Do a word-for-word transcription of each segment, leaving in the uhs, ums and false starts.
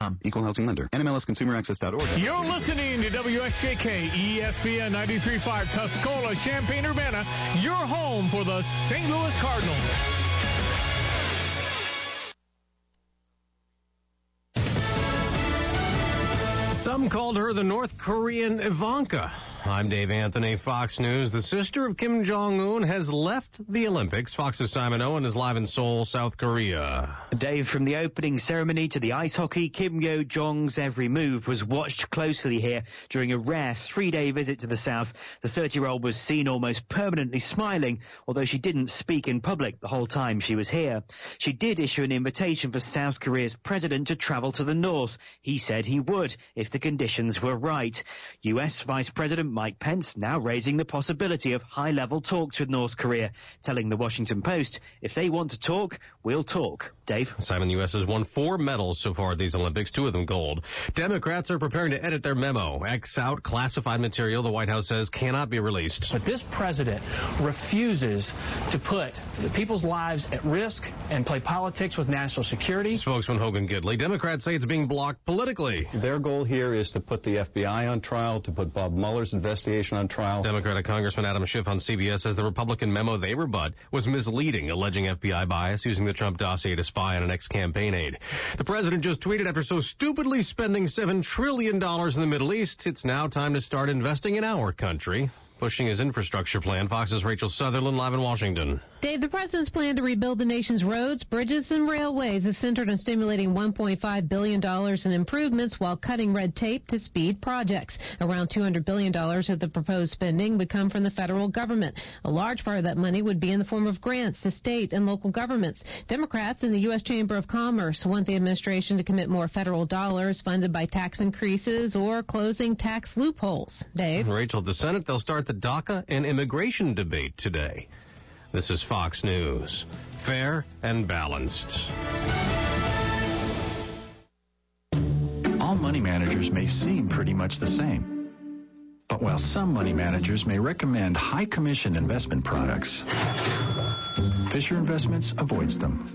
com. Equal housing lender. N M L S consumer access dot org. You're listening to W S J K E S P N ninety-three point five Tuscola, Champaign-Urbana, your home for the Saint Louis Cardinals. Some called her the North Korean Ivanka. I'm Dave Anthony, Fox News. The sister of Kim Jong-un has left the Olympics. Fox's Simon Owen is live in Seoul, South Korea. Dave, from the opening ceremony to the ice hockey, Kim Yo-jong's every move was watched closely here during a rare three-day visit to the South. The thirty-year-old was seen almost permanently smiling, although she didn't speak in public the whole time she was here. She did issue an invitation for South Korea's president to travel to the north. He said he would if the conditions were right. U S Vice President Mike Pence now raising the possibility of high-level talks with North Korea, telling the Washington Post, if they want to talk, we'll talk. Dave? Simon, the U S has won four medals so far at these Olympics, two of them gold. Democrats are preparing to edit their memo. X out classified material the White House says cannot be released. But this president refuses to put the people's lives at risk and play politics with national security. Spokesman Hogan Gidley. Democrats say it's being blocked politically. Their goal here is to put the F B I on trial, to put Bob Mueller's investigation on trial. Democratic Congressman Adam Schiff on C B S says the Republican memo they rebut was misleading, alleging F B I bias using the Trump dossier to spy on an ex-campaign aide. The president just tweeted, after so stupidly spending seven trillion dollars in the Middle East, it's now time to start investing in our country. Pushing his infrastructure plan, Fox's Rachel Sutherland live in Washington. Dave, the president's plan to rebuild the nation's roads, bridges, and railways is centered on stimulating one point five billion dollars in improvements while cutting red tape to speed projects. Around two hundred billion dollars of the proposed spending would come from the federal government. A large part of that money would be in the form of grants to state and local governments. Democrats in the U S Chamber of Commerce want the administration to commit more federal dollars funded by tax increases or closing tax loopholes. Dave? Rachel, at the Senate, they'll start the DACA and immigration debate today. This is Fox News. Fair and balanced. All money managers may seem pretty much the same. But while some money managers may recommend high commission investment products, Fisher Investments avoids them.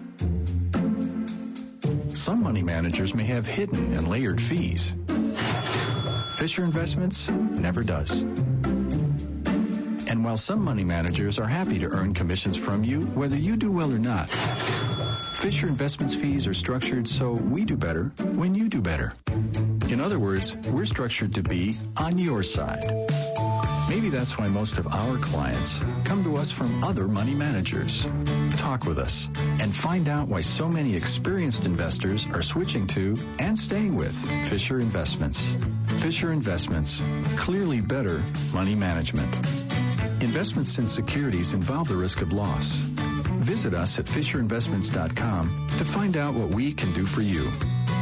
Some money managers may have hidden and layered fees. Fisher Investments never does. And while some money managers are happy to earn commissions from you, whether you do well or not, Fisher Investments fees are structured so we do better when you do better. In other words, we're structured to be on your side. Maybe that's why most of our clients come to us from other money managers. Talk with us and find out why so many experienced investors are switching to and staying with Fisher Investments. Fisher Investments, clearly better money management. Investments in securities involve the risk of loss. Visit us at fisher investments dot com to find out what we can do for you.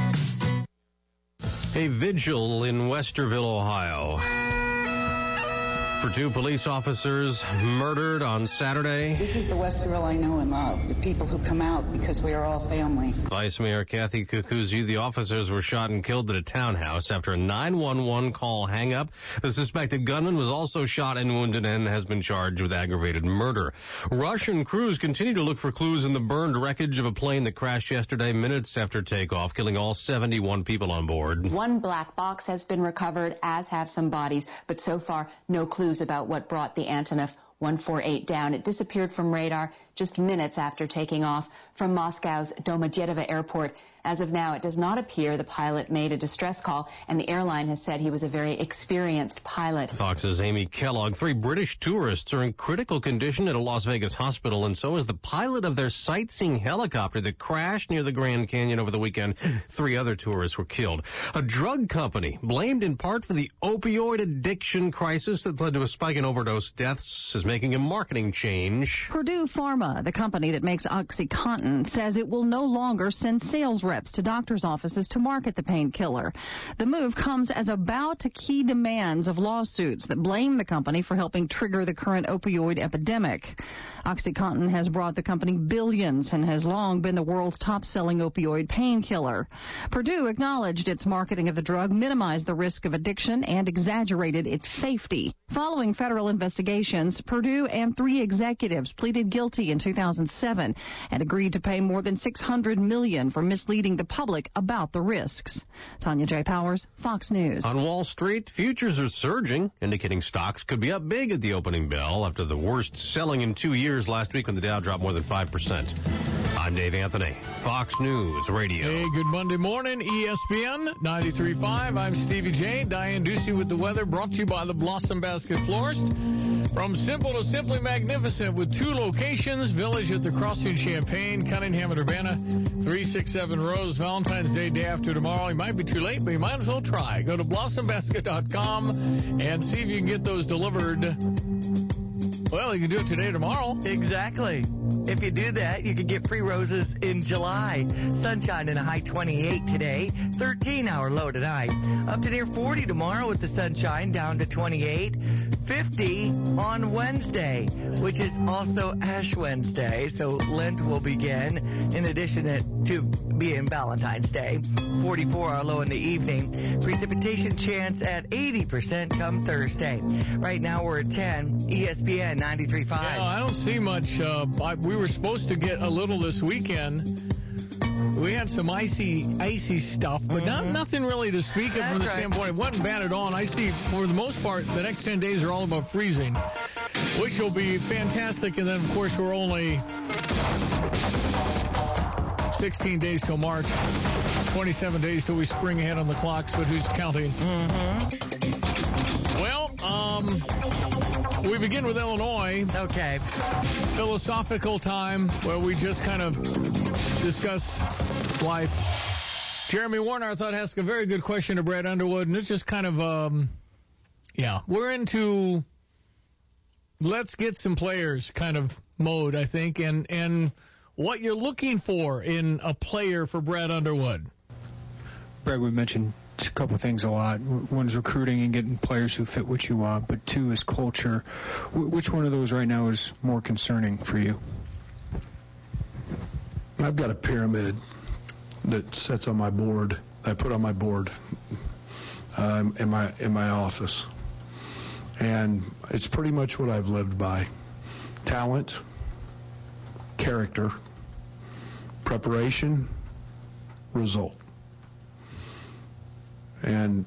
A vigil in Westerville, Ohio, for two police officers murdered on Saturday. This is the Westerville I know and love, the people who come out because we are all family. Vice Mayor Kathy Kukuzi, the officers were shot and killed at a townhouse after a nine one one call hang-up. The suspected gunman was also shot and wounded and has been charged with aggravated murder. Russian crews continue to look for clues in the burned wreckage of a plane that crashed yesterday minutes after takeoff, killing all seventy-one people on board. One black box has been recovered, as have some bodies, but so far no clues about what brought the Antonov one forty-eight down. It disappeared from radar just minutes after taking off from Moscow's Domodedovo airport. As of now, it does not appear the pilot made a distress call, and the airline has said he was a very experienced pilot. Fox's Amy Kellogg. Three British tourists are in critical condition at a Las Vegas hospital, and so is the pilot of their sightseeing helicopter that crashed near the Grand Canyon over the weekend. Three other tourists were killed. A drug company, blamed in part for the opioid addiction crisis that led to a spike in overdose deaths, is making a marketing change. Purdue Pharma, the company that makes OxyContin, says it will no longer send sales reps to doctors' offices to market the painkiller. The move comes as a bow to key demands of lawsuits that blame the company for helping trigger the current opioid epidemic. OxyContin has brought the company billions and has long been the world's top-selling opioid painkiller. Purdue acknowledged its marketing of the drug minimized the risk of addiction and exaggerated its safety. Following federal investigations, Purdue and three executives pleaded guilty in two thousand seven and agreed to pay more than six hundred million dollars for misleading the public about the risks. Tanya J. Powers, Fox News. On Wall Street, futures are surging, indicating stocks could be up big at the opening bell after the worst selling in two years last week when the Dow dropped more than five percent. I'm Dave Anthony, Fox News Radio. Hey, good Monday morning, E S P N ninety-three point five. I'm Stevie J. Diane Ducey with the weather, brought to you by the Blossom Basket Florist. From simple to simply magnificent with two locations, Village at the Crossing Champaign, Cunningham and Urbana, three six seven Rose, Valentine's Day, day after tomorrow. You might be too late, but you might as well try. Go to blossom basket dot com and see if you can get those delivered. Well, you can do it today or tomorrow. Exactly. If you do that, you can get free roses in July. Sunshine in a high twenty-eight today, thirteen hour low tonight. Up to near forty tomorrow with the sunshine, down to twenty-eight. fifty on Wednesday, which is also Ash Wednesday, so Lent will begin in addition to being Valentine's Day. forty-four hour low in the evening. Precipitation chance at eighty percent come Thursday. Right now we're at ten. E S P N ninety-three point five. Yeah, I don't see much. Uh, I, we were supposed to get a little this weekend. We had some icy, icy stuff, but mm-hmm. not nothing really to speak of That's from the right. standpoint. It wasn't bad at all. And I see, for the most part, the next ten days are all about freezing, which will be fantastic. And then, of course, we're only sixteen days till March, twenty-seven days till we spring ahead on the clocks, but who's counting? Mm-hmm. Well, um, we begin with Illinois. Okay. Philosophical time where we just kind of discuss life. Jeremy Warner, I thought, asked a very good question to Brad Underwood, and it's just kind of, um, yeah, we're into let's get some players kind of mode, I think, and, and what you're looking for in a player for Brad Underwood. Brad, we mentioned a couple of things a lot. One is recruiting and getting players who fit what you want, but two is culture. Which one of those right now is more concerning for you? I've got a pyramid that sits on my board. I put on my board um, in my in my office, and it's pretty much what I've lived by: talent, character, preparation, result. And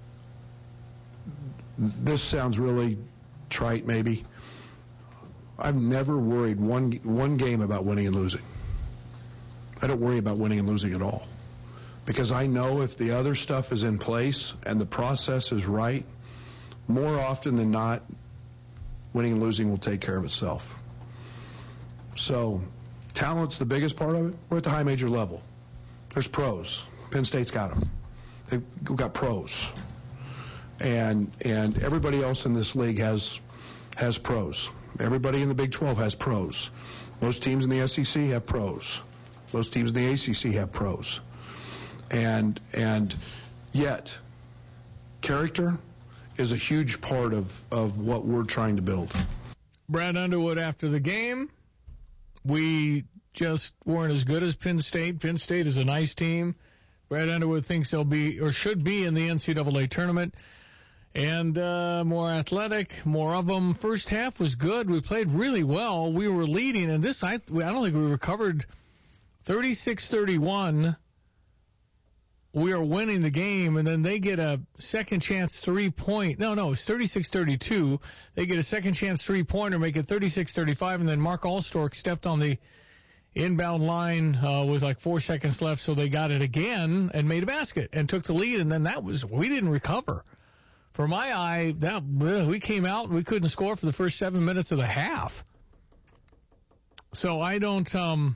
this sounds really trite, maybe. I've never worried one one game about winning and losing. I don't worry about winning and losing at all, because I know if the other stuff is in place and the process is right, more often than not, winning and losing will take care of itself. So talent's the biggest part of it. We're at the high major level. There's pros. Penn State's got them. They've got pros. And and everybody else in this league has has pros. Everybody in the Big twelve has pros. Most teams in the S E C have pros. Most teams in the A C C have pros. And and yet, character is a huge part of, of what we're trying to build. Brad Underwood after the game. We just weren't as good as Penn State. Penn State is a nice team. Brad Underwood thinks they'll be or should be in the N C double A tournament. And uh, more athletic, more of them. First half was good. We played really well. We were leading, and this I I don't think we recovered. thirty-six thirty-one. We are winning the game, and then they get a second chance three-point. No, no, it's thirty-six thirty-two. They get a second chance three-pointer, make it thirty-six thirty-five, and then Mark Allstork stepped on the inbound line uh, with like four seconds left, so they got it again and made a basket and took the lead, and then that was, we didn't recover. For my eye, that we came out and we couldn't score for the first seven minutes of the half. So I don't, um,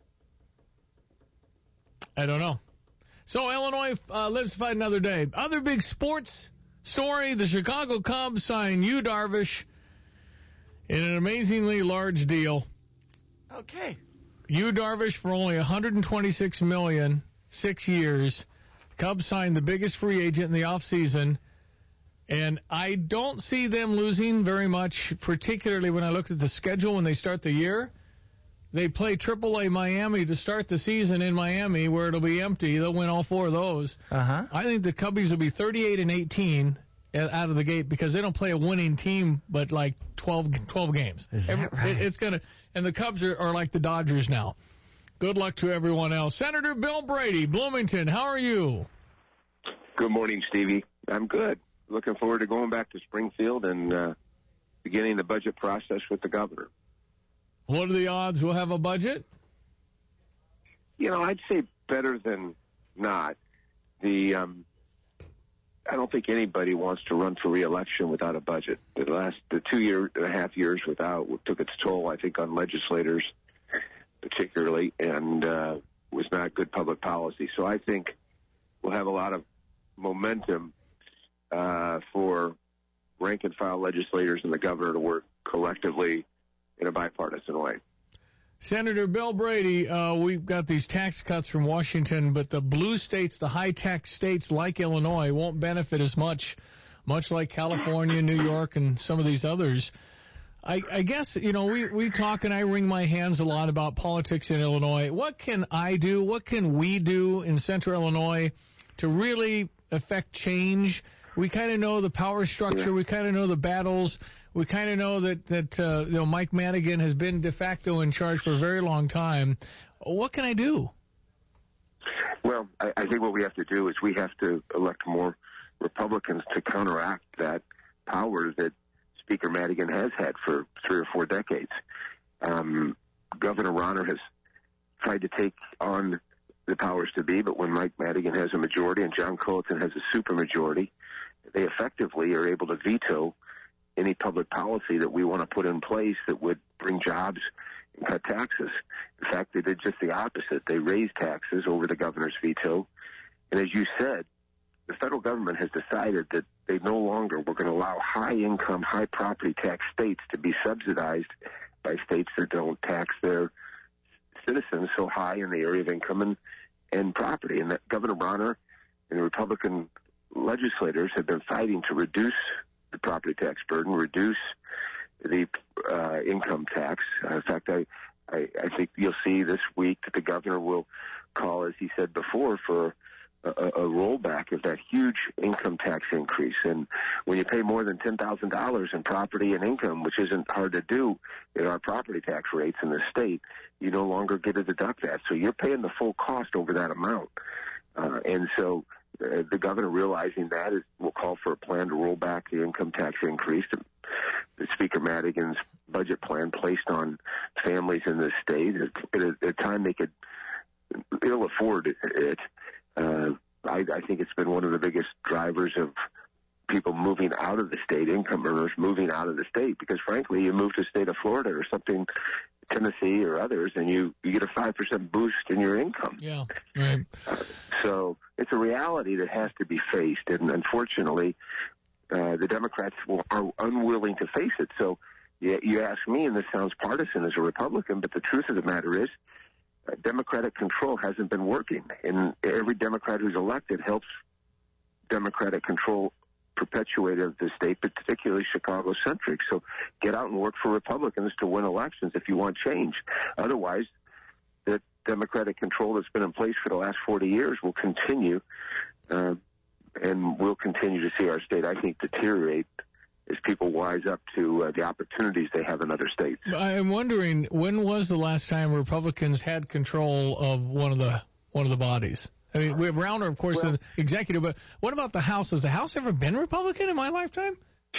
I don't know. So Illinois uh, lives to fight another day. Other big sports story, the Chicago Cubs signed Yu Darvish in an amazingly large deal. Okay. Yu Darvish for only one hundred twenty-six million dollars, six years. Cubs signed the biggest free agent in the offseason. And I don't see them losing very much, particularly when I look at the schedule when they start the year. They play triple A Miami to start the season in Miami, where it'll be empty. They'll win all four of those. Uh-huh. I think the Cubbies will be thirty-eight and eighteen out of the gate because they don't play a winning team, but like twelve, twelve games. Is that Every, right? it, it's gonna, and the Cubs are, are like the Dodgers now. Good luck to everyone else. Senator Bill Brady, Bloomington, how are you? Good morning, Stevie. I'm good. Looking forward to going back to Springfield and uh, beginning the budget process with the governor. What are the odds we'll have a budget? You know, I'd say better than not. The um, I don't think anybody wants to run for re-election without a budget. The last the two year and a half years without took its toll, I think, on legislators, particularly, and uh, was not good public policy. So I think we'll have a lot of momentum uh, for rank and file legislators and the governor to work collectively in a bipartisan way. Senator Bill Brady, uh, we've got these tax cuts from Washington, but the blue states, the high-tax states like Illinois, won't benefit as much, much like California, New York, and some of these others. I, I guess, you know, we, we talk and I wring my hands a lot about politics in Illinois. What can I do, what can we do in central Illinois to really affect change? We kind of know the power structure. We kind of know the battles. We kind of know that, that uh, you know, Mike Madigan has been de facto in charge for a very long time. What can I do? Well, I, I think what we have to do is we have to elect more Republicans to counteract that power that Speaker Madigan has had for three or four decades. Um, Governor Rauner has tried to take on the powers to be, but when Mike Madigan has a majority and John Culleton has a supermajority, they effectively are able to veto any public policy that we want to put in place that would bring jobs and cut taxes. In fact, they did just the opposite. They raised taxes over the governor's veto. And as you said, the federal government has decided that they no longer were going to allow high-income, high-property tax states to be subsidized by states that don't tax their citizens so high in the area of income and, and property. And that Governor Rauner and the Republican legislators have been fighting to reduce the property tax burden, reduce the uh, income tax. Uh, in fact, I, I, I think you'll see this week that the governor will call, as he said before, for a, a rollback of that huge income tax increase. And when you pay more than ten thousand dollars in property and income, which isn't hard to do in our property tax rates in the state, you no longer get to deduct that. So you're paying the full cost over that amount. Uh, and so uh, the governor, realizing that, is, will call for a plan to roll back the income tax increase. The Speaker Madigan's budget plan placed on families in the state at a, at a time they could ill afford it. Uh, I, I think it's been one of the biggest drivers of people moving out of the state, income earners moving out of the state, because frankly, you move to the state of Florida or something, Tennessee or others, and you, you get a five percent boost in your income. Yeah, right. Uh, so it's a reality that has to be faced, and unfortunately, uh, the Democrats will, are unwilling to face it. So you, you ask me, and this sounds partisan as a Republican, but the truth of the matter is, uh, Democratic control hasn't been working, and every Democrat who's elected helps Democratic control perpetuated the state, but particularly Chicago-centric. So get out and work for Republicans to win elections if you want change. Otherwise, the Democratic control that's been in place for the last forty years will continue, uh, and we'll continue to see our state, I think, deteriorate as people wise up to uh, the opportunities they have in other states. I'm wondering, when was the last time Republicans had control of one of the one of the bodies? I mean, we have Rauner, of course, well, the executive, but what about the House? Has the House ever been Republican in my lifetime?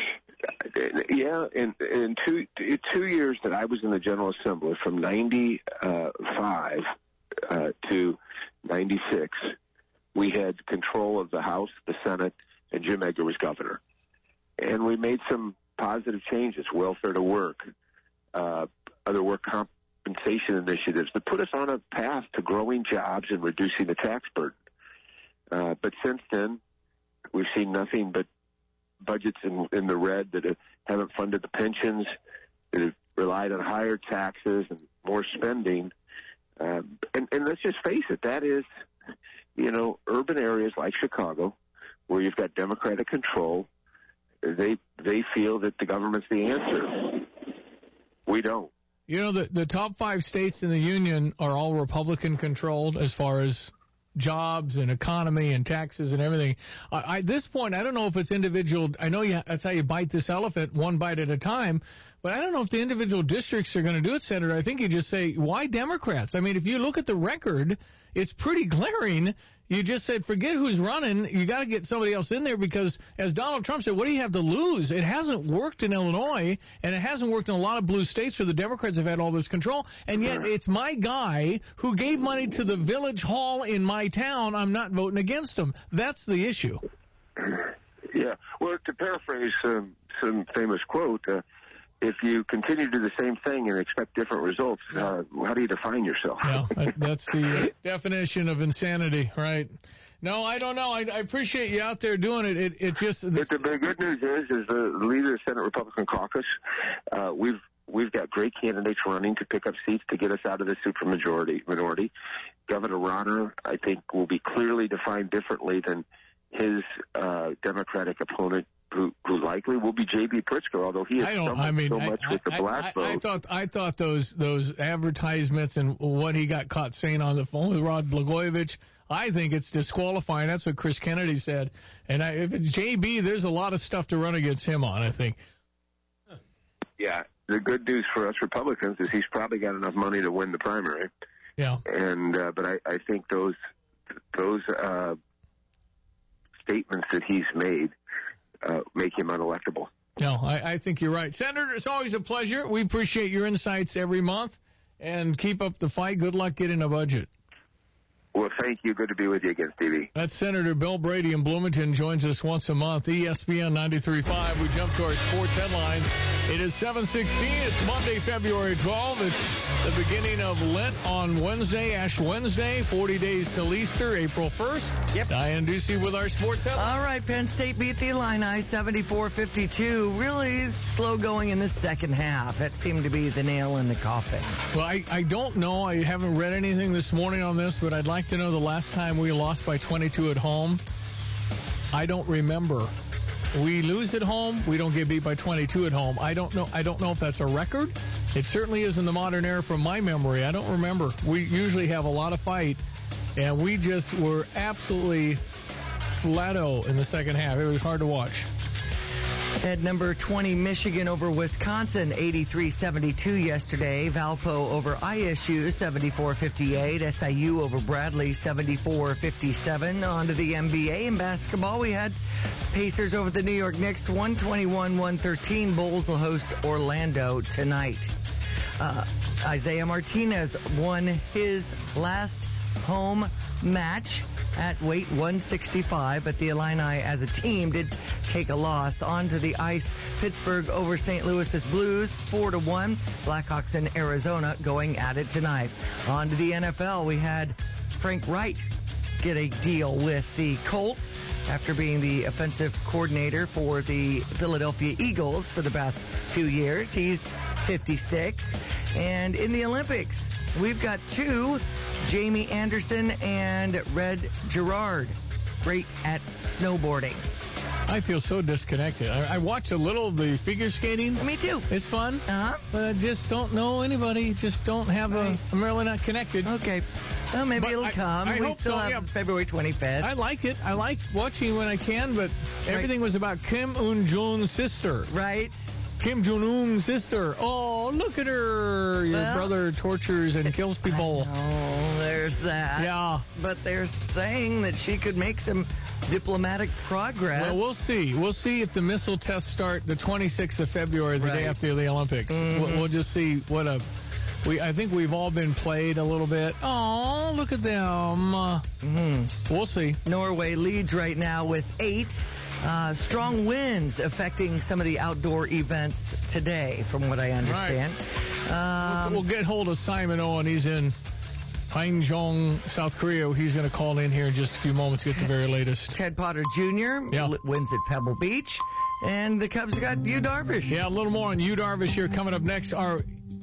Yeah, in, in two two years that I was in the General Assembly, from ninety-five uh, to ninety-six, we had control of the House, the Senate, and Jim Edgar was governor. And we made some positive changes, welfare to work, uh, other work comp. compensation initiatives that put us on a path to growing jobs and reducing the tax burden. Uh, but since then, we've seen nothing but budgets in, in the red that have, haven't funded the pensions, that have relied on higher taxes and more spending. Uh, and, and let's just face it, that is, you know, urban areas like Chicago, where you've got Democratic control, they they feel that the government's the answer. We don't. You know, the, the top five states in the union are all Republican-controlled as far as jobs and economy and taxes and everything. Uh, I, at this point, I don't know if it's individual. I know you, that's how you bite this elephant, one bite at a time. But I don't know if the individual districts are going to do it, Senator. I think you just say, why Democrats? I mean, if you look at the record, it's pretty glaring. You just said, forget who's running. You got to get somebody else in there because, as Donald Trump said, what do you have to lose? It hasn't worked in Illinois, and it hasn't worked in a lot of blue states where the Democrats have had all this control. And yet it's my guy who gave money to the village hall in my town. I'm not voting against him. That's the issue. Yeah. Well, to paraphrase um, some famous quote, uh, if you continue to do the same thing and expect different results, uh, how do you define yourself? Yeah, that's the definition of insanity, right? No, I don't know. I, I appreciate you out there doing it. It, it just. But the, the good news is, is the leader of the Senate Republican Caucus, uh, we've we've got great candidates running to pick up seats to get us out of the supermajority minority. Governor Rauner, I think, will be clearly defined differently than his uh, Democratic opponent, who, who likely will be J B Pritzker, although he has stumbled I mean, so much I, with the I, black I, vote. I thought I thought those those advertisements and what he got caught saying on the phone with Rod Blagojevich, I think it's disqualifying. That's what Chris Kennedy said. And I, if it's J B, there's a lot of stuff to run against him on, I think. Yeah. The good news for us Republicans is he's probably got enough money to win the primary. Yeah. And uh, but I, I think those those uh, statements that he's made uh, make him unelectable. No, I, I think you're right. Senator, it's always a pleasure. We appreciate your insights every month. And keep up the fight. Good luck getting a budget. Well, thank you. Good to be with you again, Stevie. That's Senator Bill Brady in Bloomington. Joins us once a month. E S P N ninety-three point five. We jump to our sports headlines. It is seven sixteen. It's Monday, February twelfth. It's the beginning of Lent on Wednesday, Ash Wednesday. forty days till Easter, April first. Yep. Diane Ducey with our sports headlines. All right, Penn State beat the Illini seventy-four fifty-two. Really slow going in the second half. That seemed to be the nail in the coffin. Well, I, I don't know. I haven't read anything this morning on this, but I'd like to know the last time we lost by twenty-two at home. I don't remember. We lose at home. We don't get beat by twenty-two at home. I don't know. I don't know if that's a record. It certainly is in the modern era from my memory. I don't remember. We usually have a lot of fight, and we just were absolutely flat-o in the second half. It was hard to watch. At number twenty, Michigan over Wisconsin, eighty-three seventy-two yesterday. Valpo over I S U, seventy-four fifty-eight. S I U over Bradley, seventy-four fifty-seven. On to the N B A in basketball. We had Pacers over the New York Knicks, one twenty-one one thirteen. Bulls will host Orlando tonight. Uh, Isaiah Martinez won his last home match at weight one sixty-five, but the Illini as a team did take a loss. On to the ice, Pittsburgh over Saint Louis's Blues, four to one. Blackhawks in Arizona going at it tonight. On to the N F L, we had Frank Reich get a deal with the Colts after being the offensive coordinator for the Philadelphia Eagles for the past few years. He's fifty-six. And in the Olympics, we've got two, Jamie Anderson and Red Gerard, great at snowboarding. I feel so disconnected. I, I watch a little of the figure skating. Me too. It's fun. Uh-huh. But I just don't know anybody. Just don't have a... I'm really not connected. Okay. Well, maybe But it'll I- come. I we hope still so, have yeah. February twenty-fifth. I like it. I like watching when I can, but everything was about Kim Un-joon's sister. Right. Kim Jong-un's sister. Oh, look at her. Your Well, brother tortures and kills people. Oh, there's that. Yeah. But they're saying that she could make some diplomatic progress. Well, we'll see. We'll see if the missile tests start the twenty-sixth of February, the Right. day after the Olympics. Mhm. We'll, we'll just see what a... We, I think we've all been played a little bit. Oh, look at them. Uh, Mm-hmm. We'll see. Norway leads right now with eight. Uh, strong winds affecting some of the outdoor events today, from what I understand. Um, We'll get hold of Simon Owen. He's in Haeundae, South Korea. He's going to call in here in just a few moments to get the very latest. Ted Potter Junior Yeah. l- wins at Pebble Beach. And the Cubs got Yu Darvish. Yeah, a little more on Yu Darvish here coming up next. Our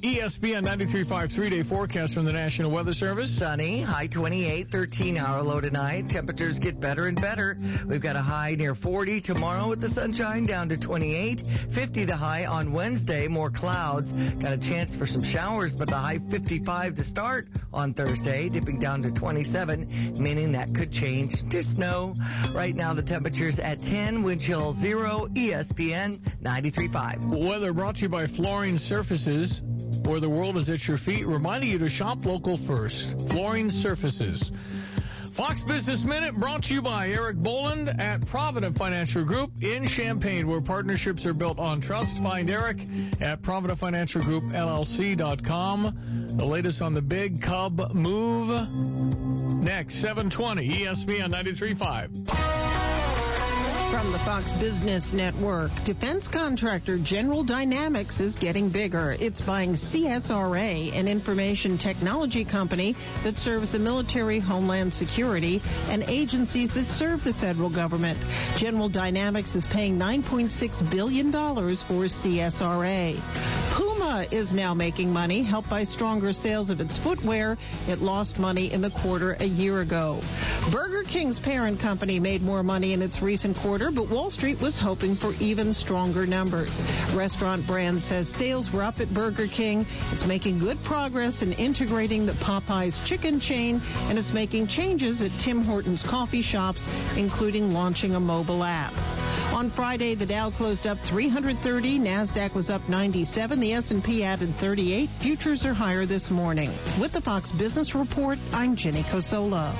E S P N ninety-three point five three-day forecast from the National Weather Service. Sunny, high twenty-eight, thirteen-hour low tonight. Temperatures get better and better. We've got a high near forty tomorrow with the sunshine down to twenty-eight. fifty the high on Wednesday, more clouds. Got a chance for some showers, but the high fifty-five to start on Thursday, dipping down to twenty-seven, meaning that could change to snow. Right now the temperature's at ten, wind chill zero, E S P N ninety-three point five. Weather brought to you by Flooring Surfaces, where the world is at your feet, reminding you to shop local first. Flooring Surfaces. Fox Business Minute brought to you by Eric Boland at Provident Financial Group in Champaign, where partnerships are built on trust. Find Eric at provident financial group L L C dot com. The latest on the big Cub move next, seven twenty, E S P N ninety-three point five. From the Fox Business Network, defense contractor General Dynamics is getting bigger. It's buying C S R A, an information technology company that serves the military, homeland security, and agencies that serve the federal government. General Dynamics is paying nine point six billion dollars for C S R A. Puma is now making money, helped by stronger sales of its footwear. It lost money in the quarter a year ago. Burger King's parent company made more money in its recent quarter, but Wall Street was hoping for even stronger numbers. Restaurant Brand says sales were up at Burger King. It's making good progress in integrating the Popeyes chicken chain, and it's making changes at Tim Hortons coffee shops, including launching a mobile app. On Friday, the Dow closed up three hundred thirty, NASDAQ was up ninety-seven, the S and P added thirty-eight. Futures are higher this morning. With the Fox Business Report, I'm Jenny Cosola.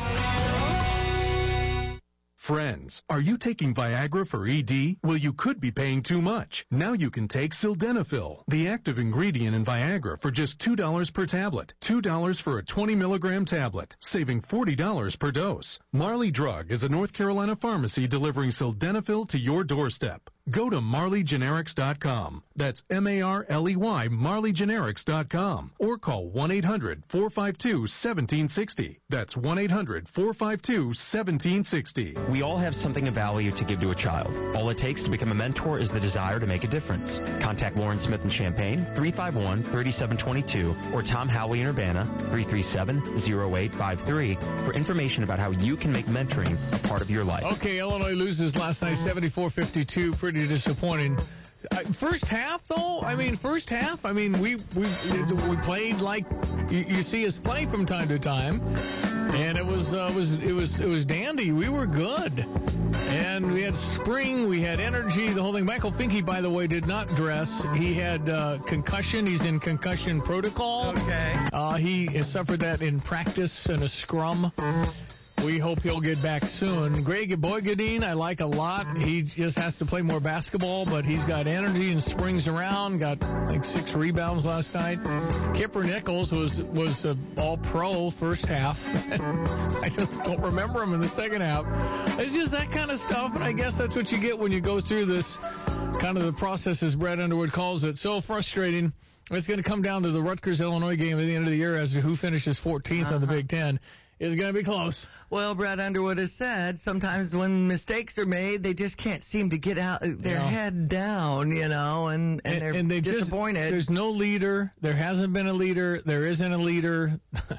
Friends, are you taking Viagra for E D? Well, you could be paying too much. Now you can take Sildenafil, the active ingredient in Viagra, for just two dollars per tablet. two dollars for a twenty milligram tablet, saving forty dollars per dose. Marley Drug is a North Carolina pharmacy delivering Sildenafil to your doorstep. Go to Marley Generics dot com. That's M A R L E Y, Marley Generics dot com. Or call one eight hundred four five two one seven six zero. That's one eight hundred four five two one seven six zero. We all have something of value to give to a child. All it takes to become a mentor is the desire to make a difference. Contact Lauren Smith in Champaign, three five one, three seven two two, or Tom Howley in Urbana, three three seven, zero eight five three, for information about how you can make mentoring a part of your life. Okay, Illinois loses last night seventy-four fifty-two. Pretty disappointing. Uh, first half, though, I mean, first half, I mean, we we we played like you, you see us play from time to time, and it was uh, was it was it was dandy. We were good, and we had spring, we had energy, the whole thing. Michael Finke, by the way, did not dress. He had uh, concussion. He's in concussion protocol. Okay. Uh, he has suffered that in practice in a scrum. We hope he'll get back soon. Greg Boygadine, I like a lot. He just has to play more basketball, but he's got energy and springs around. Got like six rebounds last night. Kipper Nichols was was a all-pro first half. I just don't remember him in the second half. It's just that kind of stuff, and I guess that's what you get when you go through this kind of the process, as Brad Underwood calls it. So frustrating. It's going to come down to the Rutgers-Illinois game at the end of the year as to who finishes fourteenth uh-huh. on the Big Ten. It's going to be close. Well, Brad Underwood has said sometimes when mistakes are made, they just can't seem to get out their yeah. head down, you know, and, and, and they're and they disappointed. Just, there's no leader. There hasn't been a leader. There isn't a leader.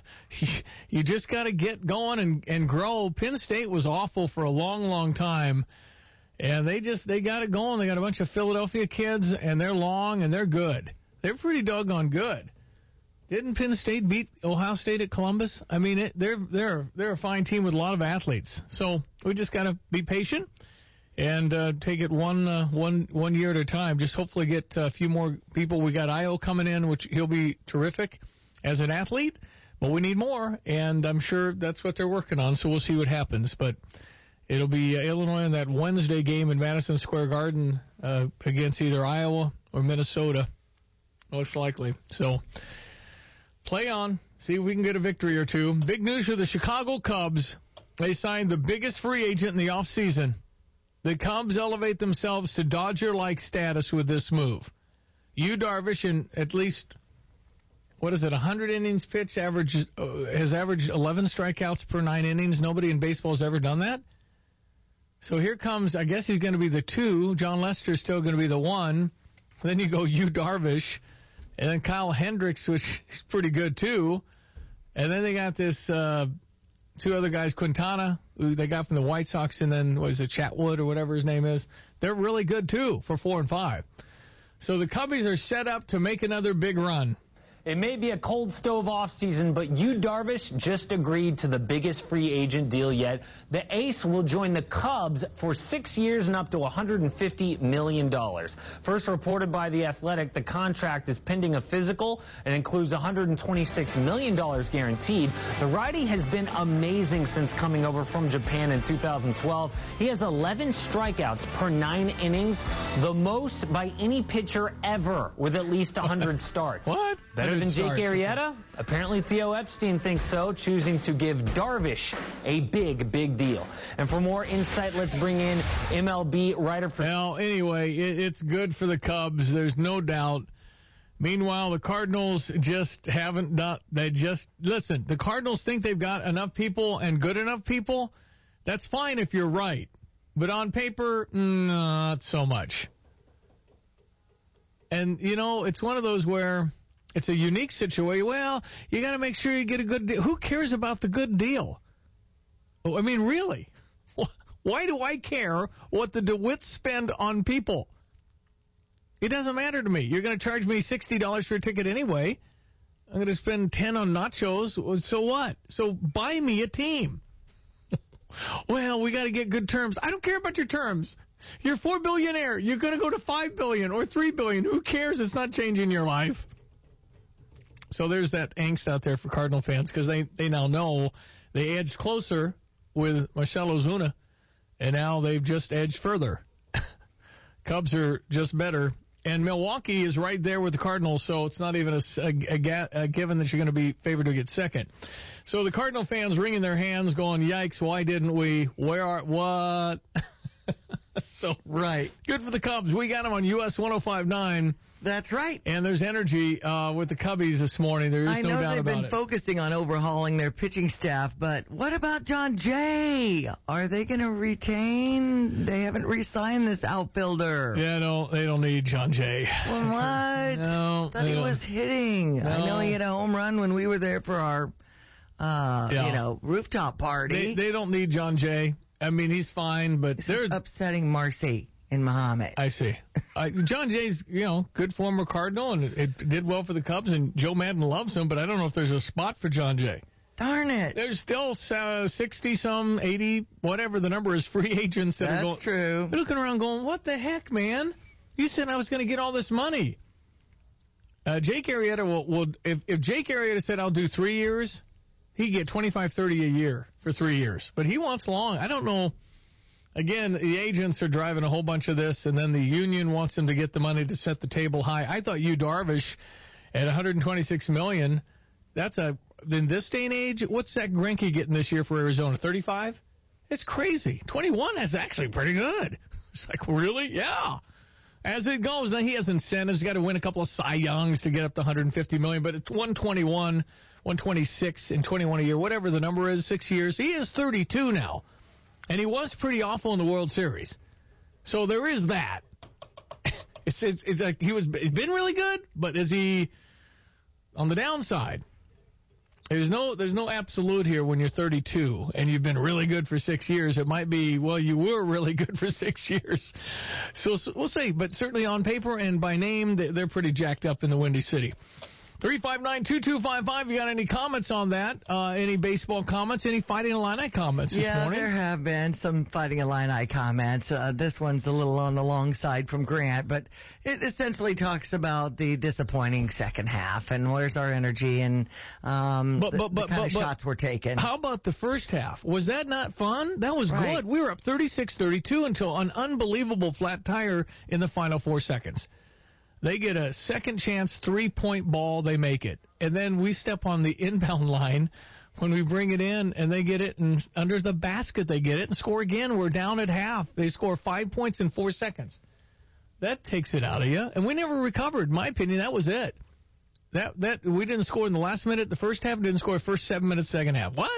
You just got to get going and, and grow. Penn State was awful for a long, long time, and they just they got it going. They got a bunch of Philadelphia kids, and they're long, and they're good. They're pretty doggone good. Didn't Penn State beat Ohio State at Columbus? I mean, it, they're they're they're a fine team with a lot of athletes. So we just got to be patient and uh, take it one uh, one one year at a time. Just hopefully get a few more people. We got Io coming in, which he'll be terrific as an athlete, but we need more, and I'm sure that's what they're working on. So we'll see what happens. But it'll be uh, Illinois in that Wednesday game in Madison Square Garden uh, against either Iowa or Minnesota, most likely. So. Play on. See if we can get a victory or two. Big news for the Chicago Cubs. They signed the biggest free agent in the offseason. The Cubs elevate themselves to Dodger-like status with this move. Yu Darvish, in at least, what is it, one hundred innings pitched, averages, uh, has averaged eleven strikeouts per nine innings. Nobody in baseball has ever done that. So here comes, I guess he's going to be the two. John Lester's still going to be the one. Then you go Yu Darvish. And then Kyle Hendricks, which is pretty good, too. And then they got this uh, two other guys, Quintana, who they got from the White Sox, and then, what is it, Chatwood or whatever his name is. They're really good, too, for four and five. So the Cubbies are set up to make another big run. It may be a cold stove offseason, but Yu Darvish just agreed to the biggest free agent deal yet. The ace will join the Cubs for six years and up to one hundred fifty million dollars. First reported by The Athletic, the contract is pending a physical and includes one hundred twenty-six million dollars guaranteed. The righty has been amazing since coming over from Japan in two thousand twelve. He has eleven strikeouts per nine innings, the most by any pitcher ever with at least one hundred starts. What? Better than Jake Arrieta? Apparently Theo Epstein thinks so, choosing to give Darvish a big, big deal. And for more insight, let's bring in M L B writer for... Well, anyway, it, it's good for the Cubs. There's no doubt. Meanwhile, the Cardinals just haven't done... They just... Listen, the Cardinals think they've got enough people and good enough people. That's fine if you're right. But on paper, not so much. And, you know, it's one of those where... It's a unique situation. Well, you got to make sure you get a good deal. Who cares about the good deal? I mean, really? Why do I care what the DeWitts spend on people? It doesn't matter to me. You're going to charge me sixty dollars for a ticket anyway. I'm going to spend ten on nachos. So what? So buy me a team. Well, we got to get good terms. I don't care about your terms. You're four billionaire. You're going to go to five billion or three billion. Who cares? It's not changing your life. So there's that angst out there for Cardinal fans because they, they now know they edged closer with Marcell Ozuna, and now they've just edged further. Cubs are just better. And Milwaukee is right there with the Cardinals, so it's not even a, a, a given that you're going to be favored to get second. So the Cardinal fans wringing their hands going, yikes, why didn't we? Where are, what? So, right. Good for the Cubs. We got them on U S one oh five point nine. That's right. And there's energy uh, with the Cubbies this morning. There is I no doubt about it. I know they've been focusing on overhauling their pitching staff, but what about John Jay? Are they going to retain? They haven't re-signed this outfielder. Yeah, no, they don't need John Jay. Well, what? No. I thought he was hitting. No. I know he had a home run when we were there for our, uh, yeah. you know, rooftop party. They, they don't need John Jay. I mean, he's fine, but this they're is upsetting Marcy and Muhammad. I see. Uh, John Jay's, you know, good former Cardinal, and it, it did well for the Cubs, and Joe Madden loves him, but I don't know if there's a spot for John Jay. Darn it. There's still uh, sixty-some, eighty, whatever the number is, free agents that That's are going. That's true. They're looking around going, what the heck, man? You said I was going to get all this money. Uh, Jake Arrieta will, will if, if Jake Arrieta said I'll do three years, he'd get twenty-five, thirty a year for three years. But he wants long. I don't know. Again, the agents are driving a whole bunch of this, and then the union wants them to get the money to set the table high. I thought Yu Darvish at one hundred twenty-six million dollars, that's a, in this day and age, what's Zach Greinke getting this year for Arizona, thirty-five? It's crazy. twenty-one is actually pretty good. It's like, really? Yeah. As it goes, now he has incentives. He's got to win a couple of Cy Youngs to get up to one hundred fifty million dollars, but it's one twenty-one, one twenty-six, and twenty-one a year, whatever the number is, six years. He is thirty-two now. And he was pretty awful in the World Series. So there is that. It's it's, it's like he was he's been really good, but is he on the downside? There's no there's no absolute here when you're thirty-two and you've been really good for six years. It might be, well, you were really good for six years. So, so we'll see. But certainly on paper and by name, they're pretty jacked up in the Windy City. three five nine, two two five five. You got any comments on that? Uh, any baseball comments? Any Fighting Illini comments this yeah, morning? Yeah, there have been some Fighting Illini comments. Uh, this one's a little on the long side from Grant, but it essentially talks about the disappointing second half and where's our energy and um, but, but, the, but, the kind but, of but, shots we're taking. How about the first half? Was that not fun? That was right. good. We were up thirty-six thirty-two until an unbelievable flat tire in the final four seconds. They get a second chance three-point ball, they make it. And then we step on the inbound line when we bring it in, and they get it, and under the basket they get it and score again. We're down at half. They score five points in four seconds. That takes it out of you. And we never recovered. In my opinion, that was it. That that we didn't score in the last minute, the first half, didn't score the first seven minutes, second half. What?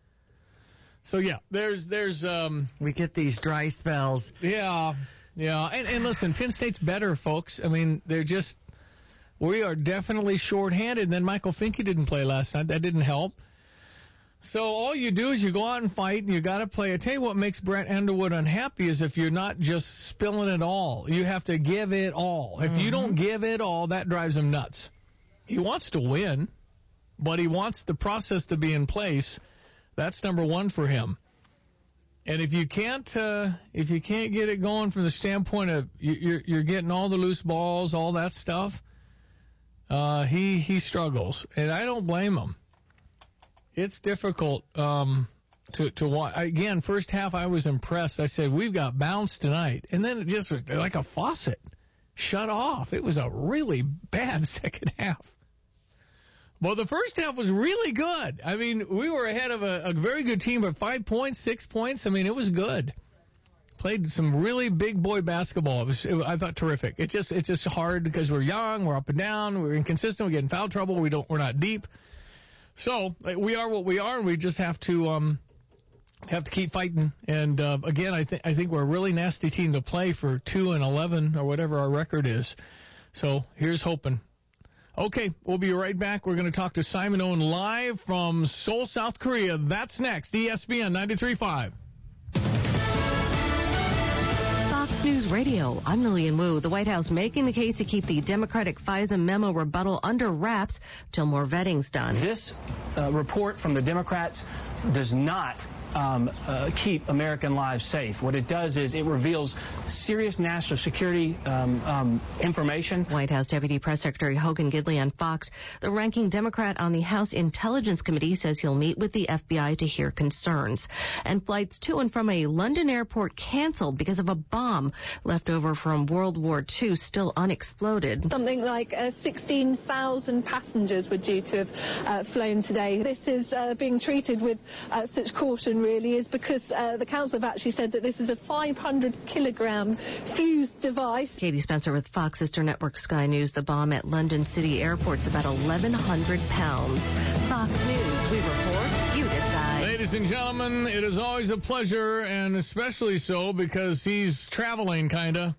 So, yeah, there's, there's, um, we get these dry spells. Yeah. Yeah, and, and listen, Penn State's better, folks. I mean, they're just We are definitely shorthanded. And then Michael Finke didn't play last night. That didn't help. So all you do is you go out and fight, and you got to play. I tell you what makes Brett Underwood unhappy is if you're not just spilling it all. You have to give it all. If mm-hmm. you don't give it all, that drives him nuts. He wants to win, but he wants the process to be in place. That's number one for him. And if you can't, uh, if you can't get it going from the standpoint of you're, you're getting all the loose balls, all that stuff, uh, he he struggles, and I don't blame him. It's difficult um, to to watch. Again, first half I was impressed. I said we've got bounce tonight, and then it just was like a faucet shut off. It was a really bad second half. Well, the first half was really good. I mean, we were ahead of a, a very good team, but five points, six points. I mean, it was good. Played some really big boy basketball. It was, it, I thought terrific. It just it's just hard because we're young, we're up and down, we're inconsistent, we get in foul trouble, we don't we're not deep. So we are what we are, and we just have to um, have to keep fighting. And uh, again, I think I think we're a really nasty team to play for two and eleven or whatever our record is. So here's hoping. Okay, we'll be right back. We're going to talk to Simon Owen live from Seoul, South Korea. That's next. E S P N ninety-three point five. Fox News Radio, I'm Lillian Wu. The White House making the case to keep the Democratic FISA memo rebuttal under wraps till more vetting's done. This uh, report from the Democrats does not Um, uh, keep American lives safe. What it does is it reveals serious national security um, um, information. White House Deputy Press Secretary Hogan Gidley on Fox. The ranking Democrat on the House Intelligence Committee says he'll meet with the F B I to hear concerns. And flights to and from a London airport canceled because of a bomb left over from World War Two still unexploded. Something like uh, sixteen thousand passengers were due to have uh, flown today. This is uh, being treated with uh, such caution, really, is because uh, the council have actually said that this is a five hundred kilogram fused device. Katie Spencer with Fox Sister Network Sky News. The bomb at London City Airport's about eleven hundred pounds. Fox News, we report, you decide. Ladies and gentlemen, it is always a pleasure, and especially so because he's traveling, kind of.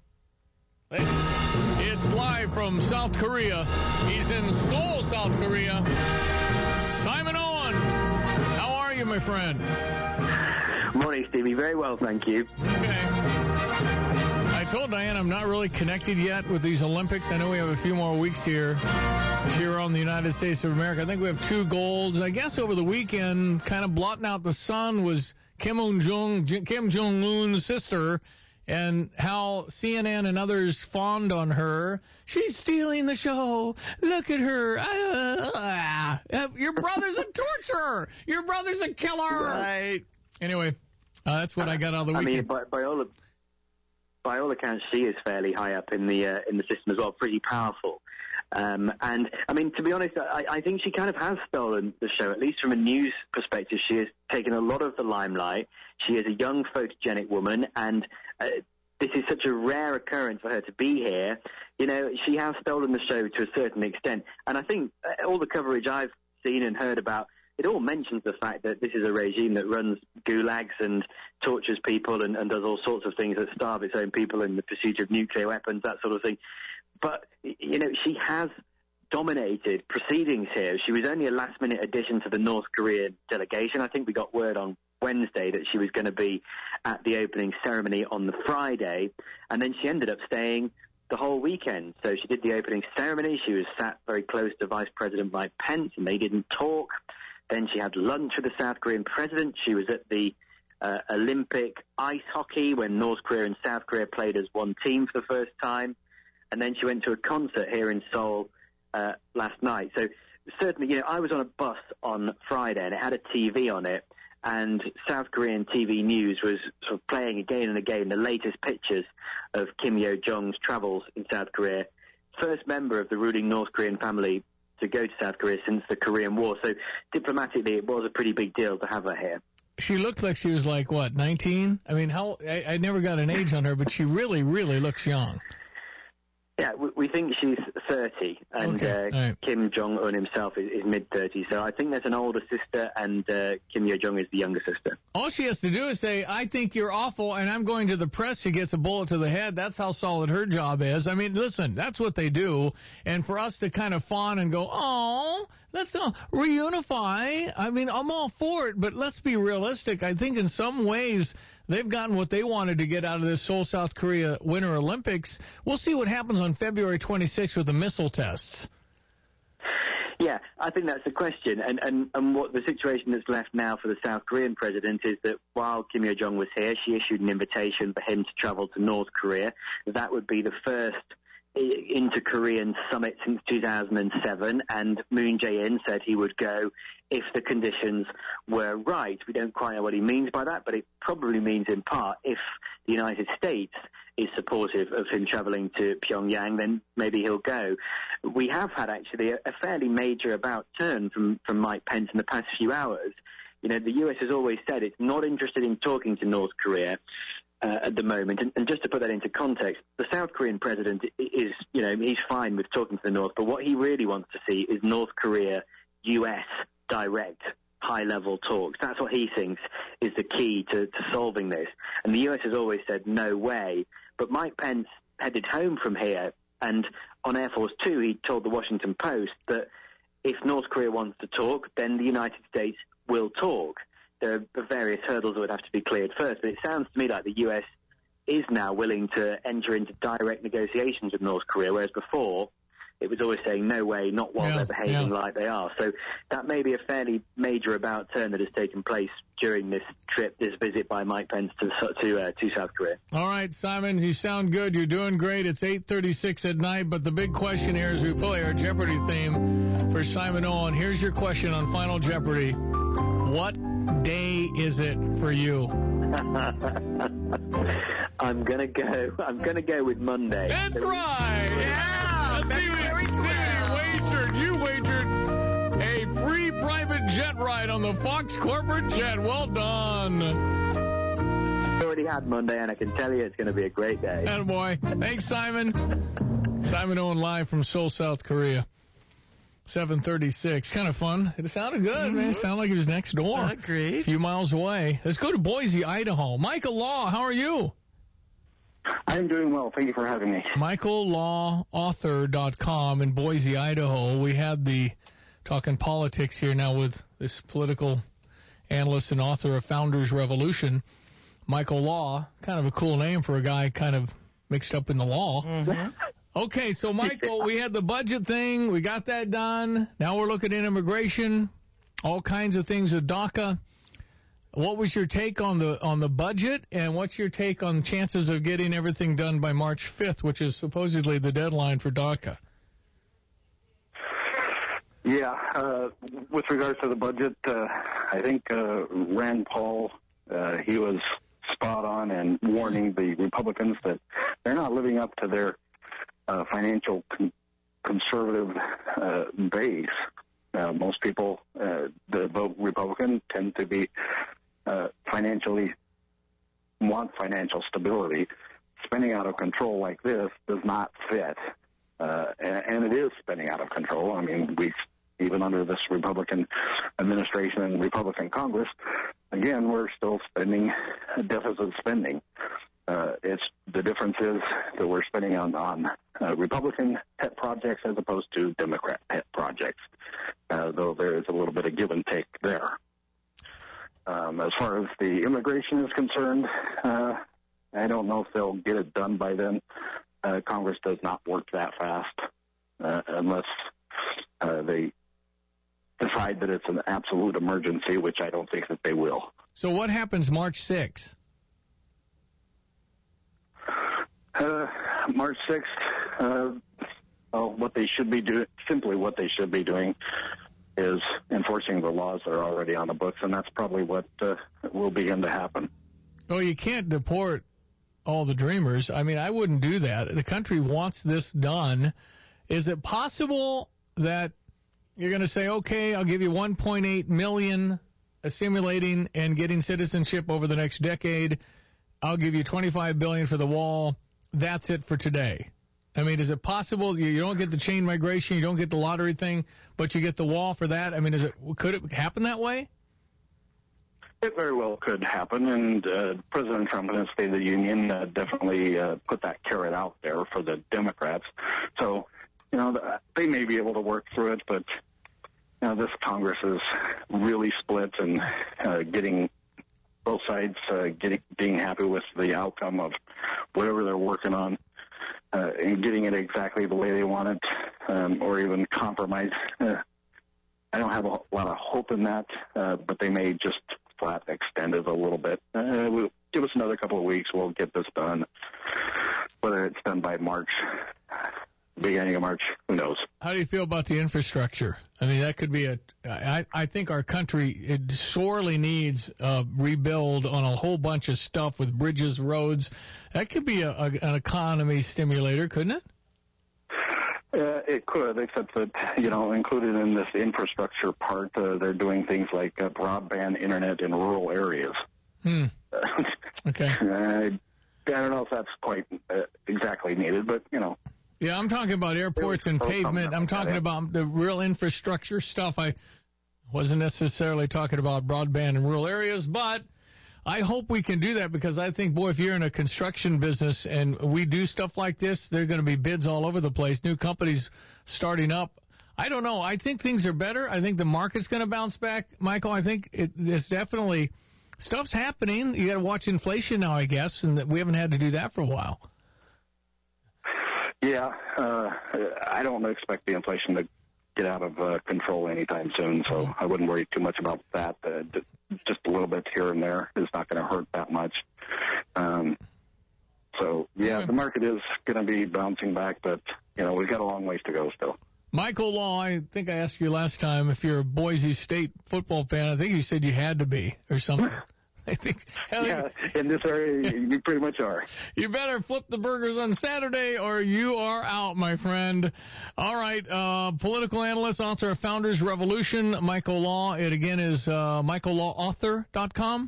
It's live from South Korea. He's in Seoul, South Korea. Simon Owen, how are you, my friend? Morning, Stevie. Very well, thank you. Okay. I told Diane I'm not really connected yet with these Olympics. I know we have a few more weeks here here on the United States of America. I think we have two golds. I guess over the weekend, kind of blotting out the sun was Kim Jong Kim Jong-un's sister, and how C N N and others fawned on her. She's stealing the show. Look at her. Ah, ah. Your brother's a torturer. Your brother's a killer. Right. Anyway, uh, that's what I got out of the I weekend. mean, by, by all by all accounts, she is fairly high up in the uh, in the system as well, pretty powerful. Um, and I mean, to be honest, I, I think she kind of has stolen the show, at least from a news perspective. She has taken a lot of the limelight. She is a young, photogenic woman, and uh, this is such a rare occurrence for her to be here. You know, she has stolen the show to a certain extent, and I think uh, all the coverage I've seen and heard about, it all mentions the fact that this is a regime that runs gulags and tortures people and, and does all sorts of things that starve its own people in the pursuit of nuclear weapons, that sort of thing. But, you know, she has dominated proceedings here. She was only a last-minute addition to the North Korean delegation. I think we got word on Wednesday that she was going to be at the opening ceremony on the Friday, and then she ended up staying the whole weekend. So she did the opening ceremony. She was sat very close to Vice President Mike Pence, and they didn't talk. Then she had lunch with the South Korean president. She was at the uh, Olympic ice hockey when North Korea and South Korea played as one team for the first time. And then she went to a concert here in Seoul uh, last night. So certainly, you know, I was on a bus on Friday, and it had a T V on it, and South Korean T V news was sort of playing again and again the latest pictures of Kim Yo-jong's travels in South Korea. First member of the ruling North Korean family to go to South Korea since the Korean War. So diplomatically, it was a pretty big deal to have her here. She looked like she was like, what, nineteen? I mean, how I, I never got an age on her, but she really, really looks young. Yeah, we, we think she's thirty, and Okay. uh, Right. Kim Jong-un himself is, is mid-thirties. So I think there's an older sister, and uh, Kim Yo-jong is the younger sister. All she has to do is say, I think you're awful, and I'm going to the press. She gets a bullet to the head. That's how solid her job is. I mean, listen, that's what they do. And for us to kind of fawn and go, oh, let's uh, reunify. I mean, I'm all for it, but let's be realistic. I think in some ways they've gotten what they wanted to get out of this Seoul, South Korea Winter Olympics. We'll see what happens on February twenty-sixth with the missile tests. Yeah, I think that's the question. And, and, and what the situation that's left now for the South Korean president is that while Kim Yo-jong was here, she issued an invitation for him to travel to North Korea. That would be the first inter-Korean summit since two thousand seven, and Moon Jae-in said he would go if the conditions were right. We don't quite know what he means by that, but it probably means in part if the United States is supportive of him traveling to Pyongyang, then maybe he'll go. We have had actually a, a fairly major about turn from, from Mike Pence in the past few hours. You know, the U S has always said it's not interested in talking to North Korea uh, at the moment. And, and just to put that into context, the South Korean president is, you know, he's fine with talking to the North, but what he really wants to see is North Korea, U S direct high-level talks. That's what he thinks is the key to, to solving this. And the U S has always said, no way. But Mike Pence headed home from here, and on Air Force Two, he told the Washington Post that if North Korea wants to talk, then the United States will talk. There are various hurdles that would have to be cleared first, but it sounds to me like the U S is now willing to enter into direct negotiations with North Korea, whereas before it was always saying, no way, not while Yeah, they're behaving yeah. like they are. So that may be a fairly major about turn that has taken place during this trip, this visit by Mike Pence to to, uh, to South Korea. All right, Simon, you sound good. You're doing great. It's eight thirty-six at night, but the big question here is we play our Jeopardy theme for Simon Owen. Here's your question on Final Jeopardy. What day is it for you? I'm gonna go. I'm gonna go with Monday. That's right. Yeah. Let's see what you wagered. You wagered a free private jet ride on the Fox corporate jet. Well done. I already had Monday, and I can tell you it's going to be a great day. Attaboy. Thanks, Simon. Simon Owen live from Seoul, South Korea. seven thirty-six. Kind of fun. It sounded good, mm-hmm. man. It sounded like it was next door. Uh, great. A few miles away. Let's go to Boise, Idaho. Michael Law, how are you? I'm doing well. Thank you for having me. Michael Law Author dot com in Boise, Idaho. We had the talking politics here now with this political analyst and author of Founders Revolution, Michael Law. Kind of a cool name for a guy kind of mixed up in the law. Mm-hmm. Okay, so Michael, we had the budget thing. We got that done. Now we're looking at immigration, all kinds of things with DACA. What was your take on the on the budget, and what's your take on chances of getting everything done by March fifth, which is supposedly the deadline for DACA? Yeah, uh, with regards to the budget, uh, I think uh, Rand Paul, uh, he was spot on in warning the Republicans that they're not living up to their uh, financial con- conservative uh, base. Uh, most people uh, that vote Republican tend to be uh, financially, want financial stability. Spending out of control like this does not fit. Uh, and, and it is spending out of control. I mean, we even under this Republican administration and Republican Congress, again, we're still spending deficit spending. Uh, it's the difference is that we're spending on, on uh, Republican pet projects as opposed to Democrat pet projects, uh, though there is a little bit of give and take there. Um, as far as the immigration is concerned, uh, I don't know if they'll get it done by then. Uh, Congress does not work that fast uh, unless uh, they decide that it's an absolute emergency, which I don't think that they will. So what happens March sixth? Uh, March sixth, uh, well, what they should be doing, simply what they should be doing is enforcing the laws that are already on the books, and that's probably what uh, will begin to happen. Oh, you can't deport all the dreamers. I mean, I wouldn't do that. The country wants this done. Is it possible that you're going to say, okay, I'll give you one point eight million assimilating and getting citizenship over the next decade. I'll give you twenty-five billion dollars for the wall. That's it for today. I mean, is it possible you, you don't get the chain migration, you don't get the lottery thing, but you get the wall for that? I mean, is it could it happen that way? It very well could happen, and uh, President Trump in his State of the Union uh, definitely uh, put that carrot out there for the Democrats. So, you know, they may be able to work through it, but, you know, this Congress is really split, and uh, getting both sides uh, getting being happy with the outcome of whatever they're working on uh, and getting it exactly the way they want it, um, or even compromise. Uh, I don't have a lot of hope in that, uh, but they may just flat extend it a little bit. Uh, we'll give us another couple of weeks. We'll get this done. Whether it's done by March, beginning of March, who knows? How do you feel about the infrastructure? I mean, that could be a. I, I think our country it sorely needs a rebuild on a whole bunch of stuff with bridges, roads. That could be a, a, an economy stimulator, couldn't it? Uh, it could, except that, you know, included in this infrastructure part, uh, they're doing things like uh, broadband internet in rural areas. Hmm. Okay. uh, I don't know if that's quite uh, exactly needed, but, you know. Yeah, I'm talking about airports and pavement. I'm talking about the real infrastructure stuff. I wasn't necessarily talking about broadband in rural areas, but I hope we can do that because I think, boy, if you're in a construction business and we do stuff like this, there are going to be bids all over the place, new companies starting up. I don't know. I think things are better. I think the market's going to bounce back, Michael. I think it, it's definitely stuff's happening. You got to watch inflation now, I guess, and we haven't had to do that for a while. Yeah, uh, I don't expect the inflation to get out of uh, control anytime soon, so I wouldn't worry too much about that. Uh, just a little bit here and there is not going to hurt that much. Um, so, yeah, the market is going to be bouncing back, but, you know, we've got a long ways to go still. Michael Law, I think I asked you last time if you're a Boise State football fan. I think you said you had to be or something. I think. Yeah, in this area, you pretty much are. You better flip the burgers on Saturday or you are out, my friend. All right, uh, political analyst, author of Founders Revolution, Michael Law. It again is uh, michael law author dot com.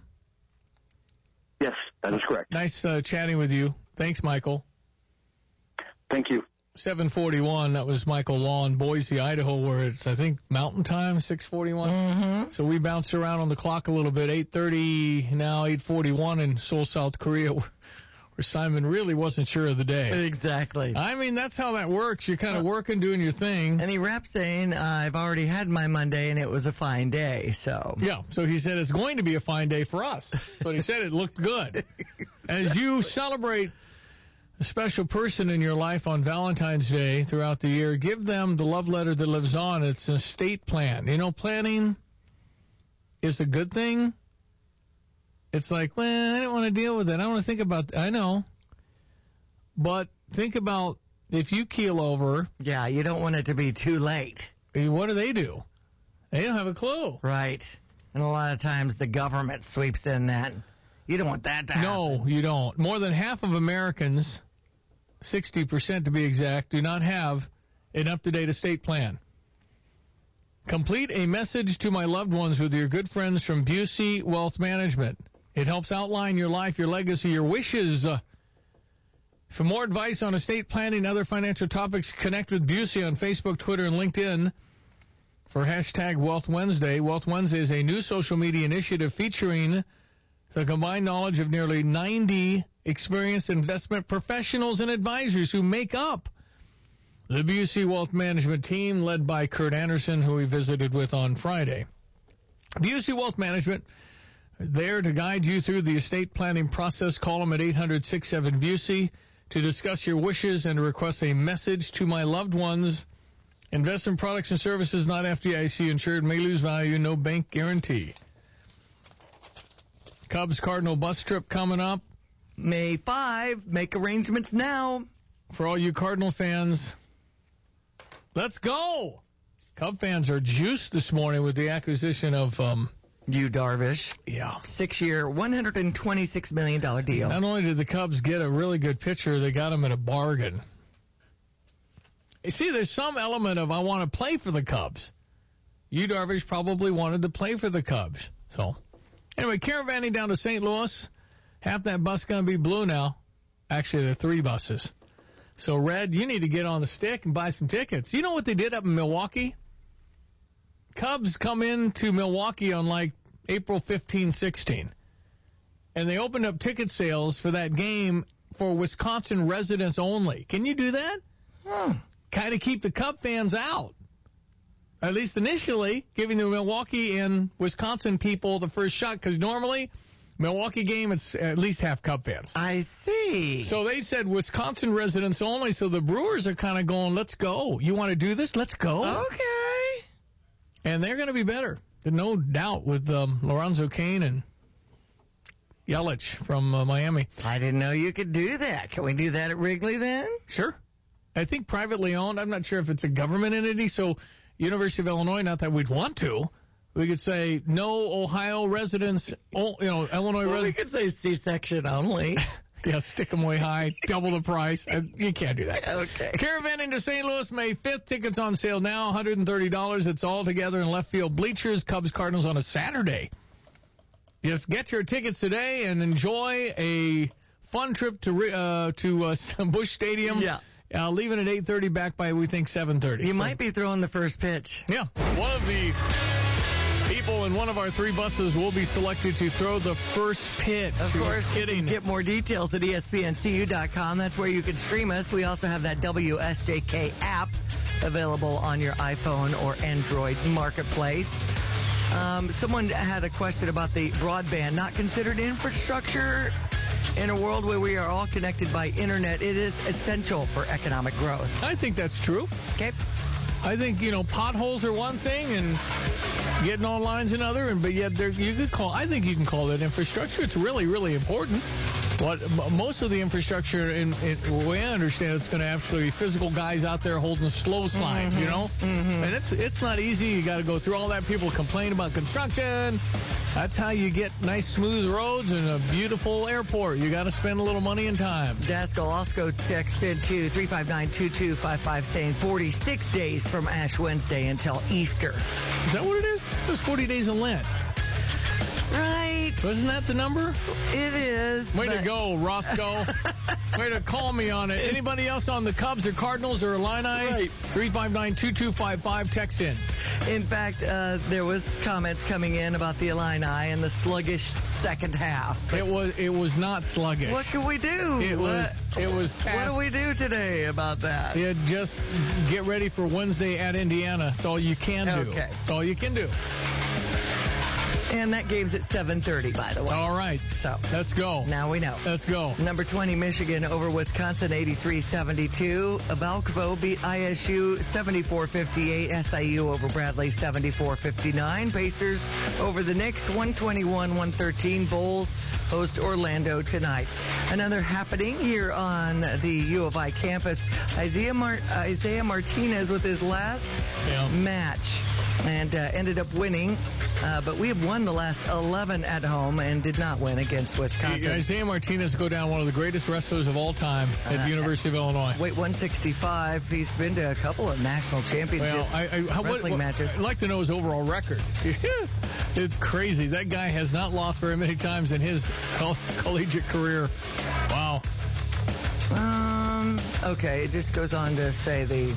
Yes, that is correct. Nice uh, chatting with you. Thanks, Michael. Thank you. seven forty-one, that was Michael Law in Boise, Idaho, where it's, I think, Mountain Time, six forty-one. Mm-hmm. So we bounced around on the clock a little bit, eight thirty, now eight forty-one in Seoul, South Korea, where Simon really wasn't sure of the day. Exactly. I mean, that's how that works. You're kind of working, doing your thing. And he wrapped saying, uh, I've already had my Monday, and it was a fine day, so. Yeah, so he said it's going to be a fine day for us. But he said it looked good. As you celebrate a special person in your life on Valentine's Day throughout the year, give them the love letter that lives on. It's an estate plan. You know, planning is a good thing. It's like, well, I don't want to deal with it. I don't want to think about it. I know. But think about if you keel over. Yeah, you don't want it to be too late. What do they do? They don't have a clue. Right. And a lot of times the government sweeps in that. You don't want that to happen. No, you don't. More than half of Americans, sixty percent to be exact, do not have an up-to-date estate plan. Complete a message to my loved ones with your good friends from Busey Wealth Management. It helps outline your life, your legacy, your wishes. Uh, for more advice on estate planning and other financial topics, connect with Busey on Facebook, Twitter, and LinkedIn for hashtag Wealth Wednesday. Wealth Wednesday is a new social media initiative featuring the combined knowledge of nearly ninety experienced investment professionals and advisors who make up the Busey Wealth Management team led by Kurt Anderson, who we visited with on Friday. Busey Wealth Management, there to guide you through the estate planning process. Call them at eight hundred, six seven, B U S E to discuss your wishes and to request a message to my loved ones. Investment products and services not F D I C insured, may lose value, no bank guarantee. Cubs Cardinal bus trip coming up. May fifth. Make arrangements now. For all you Cardinal fans, let's go. Cub fans are juiced this morning with the acquisition of um, Yu Darvish. Yeah. Six-year, one hundred twenty-six million dollars deal. Not only did the Cubs get a really good pitcher, they got him at a bargain. You see, there's some element of I want to play for the Cubs. Yu Darvish probably wanted to play for the Cubs. So, anyway, caravanning down to Saint Louis. Half that bus going to be blue now. Actually, there are three buses. So, Red, you need to get on the stick and buy some tickets. You know what they did up in Milwaukee? Cubs come into Milwaukee on like April fifteenth, sixteenth. And they opened up ticket sales for that game for Wisconsin residents only. Can you do that? Hmm. Kind of keep the Cub fans out. At least initially, giving the Milwaukee and Wisconsin people the first shot, because normally, Milwaukee game, it's at least half Cub fans. I see. So they said Wisconsin residents only, so the Brewers are kind of going, let's go. You want to do this? Let's go. Okay. And they're going to be better. There's no doubt with um, Lorenzo Cain and Yelich from uh, Miami. I didn't know you could do that. Can we do that at Wrigley then? Sure. I think privately owned. I'm not sure if it's a government entity, so University of Illinois, not that we'd want to. We could say no Ohio residents, oh, you know, Illinois well, residents. We could say C-section only. Yeah, stick them way high, double the price. You can't do that. Okay. Caravan into Saint Louis, May fifth. Tickets on sale now, one hundred thirty dollars. It's all together in left field bleachers. Cubs Cardinals on a Saturday. Just get your tickets today and enjoy a fun trip to uh, to uh, Busch Stadium. Yeah. Uh, leaving at eight thirty, back by, we think, seven thirty. You so, might be throwing the first pitch. Yeah. One of the people in one of our three buses will be selected to throw the first pitch. Of You're course, kidding. You can get more details at E S P N C U dot com. That's where you can stream us. We also have that W S J K app available on your iPhone or Android marketplace. Um, someone had a question about the broadband, not considered infrastructure. In a world where we are all connected by internet, it is essential for economic growth. I think that's true. Okay. I think, you know, potholes are one thing and getting online's another, and but yet there, you could call. I think you can call that infrastructure. It's really, really important. What most of the infrastructure, in, in the way I understand, it's going to actually be physical guys out there holding slow signs. Mm-hmm. You know, mm-hmm. and it's it's not easy. You got to go through all that. People complain about construction. That's how you get nice, smooth roads and a beautiful airport. You got to spend a little money and time. Daskell also texted to three five nine, two two five five saying forty-six days from Ash Wednesday until Easter. Is that what it is? It was forty days of Lent. Right. Wasn't that the number? It is. Way but... to go, Roscoe. Way to call me on it. Anybody else on the Cubs or Cardinals or Illini? Right. three five nine, two two five five, text in. In fact, uh, there was comments coming in about the Illini and the sluggish second half. But it was it was not sluggish. What can we do? It was what, it was What do we do today about that? Yeah, just get ready for Wednesday at Indiana. That's all you can do. Okay. That's all you can do. And that game's at seven thirty, by the way. All right. So let's go. Now we know. Let's go. Number twenty, Michigan over Wisconsin, eighty-three seventy-two. Valkvo beat I S U seventy-four fifty-eight. S I U over Bradley, seventy-four fifty-nine. Pacers over the Knicks, one twenty-one one thirteen. Bulls host Orlando tonight. Another happening here on the U of I campus. Isaiah, Mar- Isaiah Martinez with his last yeah. match. And uh, ended up winning, uh, but we have won the last eleven at home and did not win against Wisconsin. Isaiah Martinez go down one of the greatest wrestlers of all time at uh, the University of Illinois. Weight one sixty-five. He's been to a couple of national championship well, I, I, how, wrestling what, matches. I'd like to know his overall record. It's crazy. That guy has not lost very many times in his coll- collegiate career. Wow. Um. Okay. It just goes on to say the.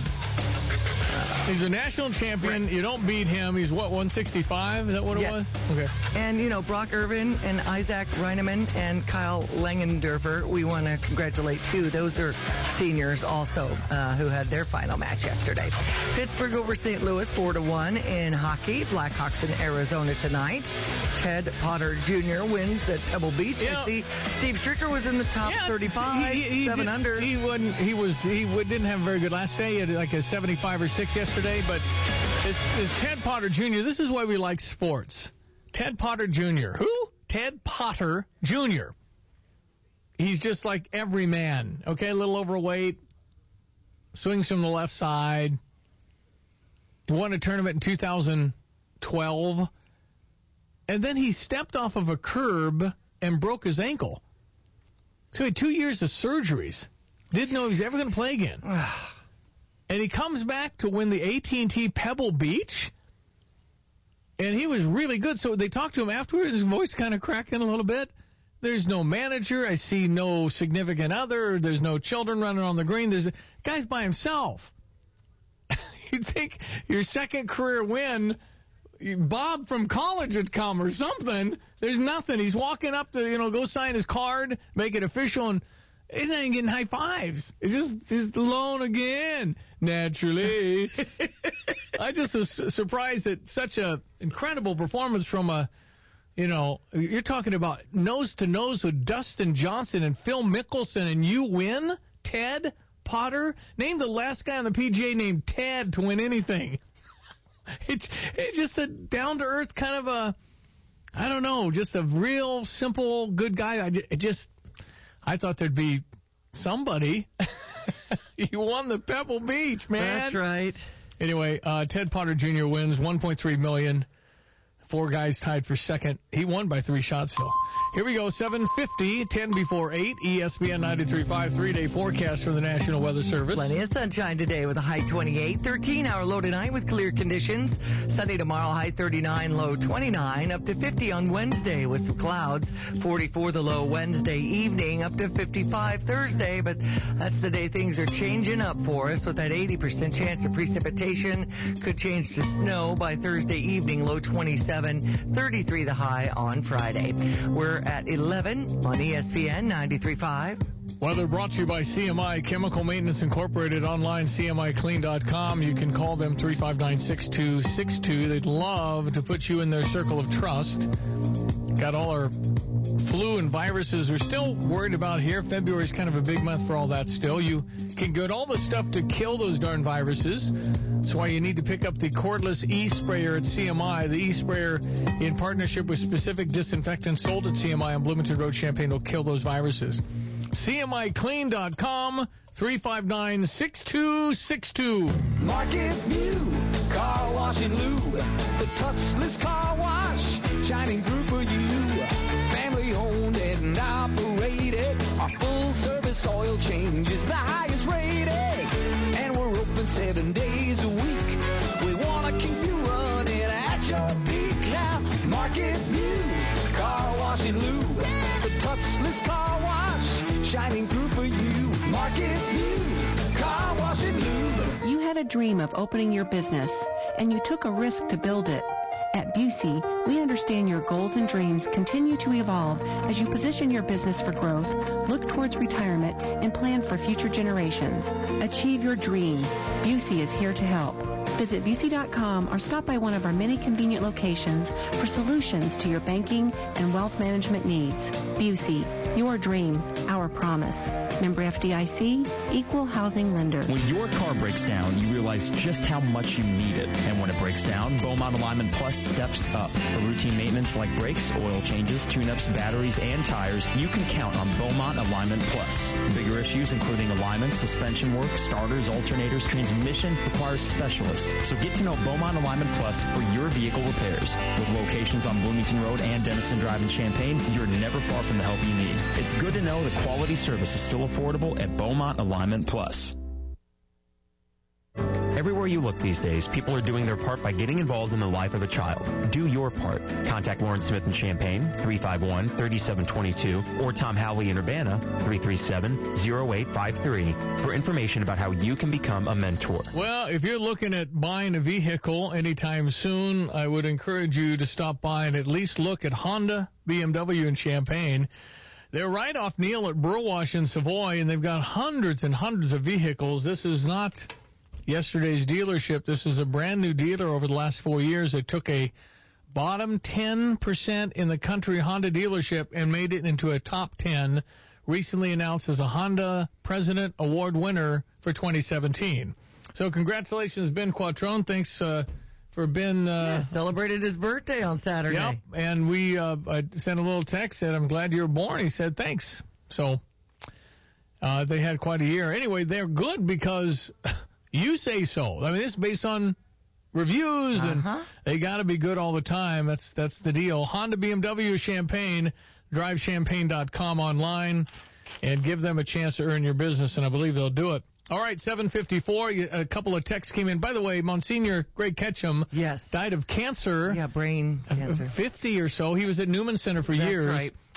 He's a national champion. Right. You don't beat him. He's, what, one sixty-five? Is that what it yes. was? Okay. And, you know, Brock Irvin and Isaac Reineman and Kyle Langendorfer, we want to congratulate, too. Those are seniors also uh, who had their final match yesterday. Pittsburgh over Saint Louis, four to one in hockey. Blackhawks in Arizona tonight. Ted Potter Junior wins at Pebble Beach. Yeah. I see Steve Stricker was in the top yeah, thirty-five, he, he seven did, under. He wasn't. He was. He didn't have a very good last day. He had like a seventy-five or six yesterday. But is, is Ted Potter Junior This is why we like sports. Ted Potter Junior Who? Ted Potter Junior He's just like every man. Okay, a little overweight. Swings from the left side. Won a tournament in two thousand twelve. And then he stepped off of a curb and broke his ankle. So he had two years of surgeries. Didn't know he was ever going to play again. And he comes back to win the A T and T Pebble Beach. And he was really good. So they talked to him afterwards. His voice kind of cracking a little bit. There's no manager. I see no significant other. There's no children running on the green. There's a guy's by himself. You'd think your second career win, Bob from college would come or something. There's nothing. He's walking up to, you know, go sign his card, make it official, and he's not even getting high fives. It's just, he's alone again, naturally. I just was surprised at such a incredible performance from a, you know, you're talking about nose to nose with Dustin Johnson and Phil Mickelson, and you win, Ted Potter. Name the last guy on the P G A named Ted to win anything. It's, it's just a down-to-earth kind of a, I don't know, just a real simple, good guy. I it just, I thought there'd be somebody. You won the Pebble Beach, man. That's right. Anyway, uh, Ted Potter Junior wins one point three million dollars. Four guys tied for second. He won by three shots, though. Here we go, seven fifty, ten before eight, E S P N ninety-three point five, three-day forecast from the National Weather Service. Plenty of sunshine today with a high twenty-eight, thirteen-hour low tonight with clear conditions. Sunday tomorrow, high thirty-nine, low twenty-nine, up to fifty on Wednesday with some clouds. forty-four the low Wednesday evening, up to fifty-five Thursday, but that's the day things are changing up for us with that eighty percent chance of precipitation. Could change to snow by Thursday evening, low twenty-seven, thirty-three the high on Friday. We're at eleven on E S P N ninety-three point five. Weather brought to you by C M I Chemical Maintenance Incorporated, online, C M I clean dot com. You can call them three five nine, six two six two. They'd love to put you in their circle of trust. Got all our flu and viruses we're still worried about here. February's kind of a big month for all that still. You can get all the stuff to kill those darn viruses. That's why you need to pick up the cordless e-sprayer at C M I. The e-sprayer, in partnership with specific disinfectants sold at C M I on Bloomington Road, Champaign, will kill those viruses. C M I clean dot com, three five nine, six two six two. Market View, car wash and lube, the touchless car wash, shining through for you. Family owned and operated, our full service oil change is the highest rated, and we're open seven days a week. We want to keep you running at your peak. Now, Market View, car wash and lube, the touchless car wash, shining through for you. Market View, car wash and lube. You had a dream of opening your business, and you took a risk to build it. At Busey, we understand your goals and dreams continue to evolve as you position your business for growth, look towards retirement, and plan for future generations. Achieve your dreams. Busey is here to help. Visit Busey dot com or stop by one of our many convenient locations for solutions to your banking and wealth management needs. Busey, your dream, our promise. Member F D I C, Equal Housing Lender. When your car breaks down, you realize just how much you need it. And when it breaks down, Beaumont Alignment Plus steps up. For routine maintenance like brakes, oil changes, tune-ups, batteries, and tires, you can count on Beaumont Alignment Plus. Bigger issues including alignment, suspension work, starters, alternators, transmission requires specialists. So get to know Beaumont Alignment Plus for your vehicle repairs. With locations on Bloomington Road and Denison Drive in Champaign, you're never far from the help you need. It's good to know that quality service is still affordable at Beaumont Alignment Plus. Everywhere you look these days, people are doing their part by getting involved in the life of a child. Do your part. Contact Lauren Smith in Champaign, three five one, three seven two two, or Tom Howley in Urbana, three three seven, zero eight five three, for information about how you can become a mentor. Well, if you're looking at buying a vehicle anytime soon, I would encourage you to stop by and at least look at Honda, B M W, and Champaign. They're right off Neal at Burwash in Savoy, and they've got hundreds and hundreds of vehicles. This is not yesterday's dealership. This is a brand new dealer over the last four years that took a bottom ten percent in the country Honda dealership and made it into a top ten, recently announced as a Honda President Award winner for twenty seventeen. So congratulations, Ben Quattrone. Thanks uh, for Ben. Uh, yeah, celebrated his birthday on Saturday. Yep, and we uh, I sent a little text, said, I'm glad you were born. He said, thanks. So uh, they had quite a year. Anyway, they're good because you say so. I mean, it's based on reviews, uh-huh. and they got to be good all the time. That's that's the deal. Honda, B M W, Champaign, drive champaign dot com online, and give them a chance to earn your business, and I believe they'll do it. All right, seven fifty-four, a couple of texts came in. By the way, Monsignor Greg Ketchum yes. died of cancer. Yeah, brain cancer. fifty or so. He was at Newman Center for That's years. Right.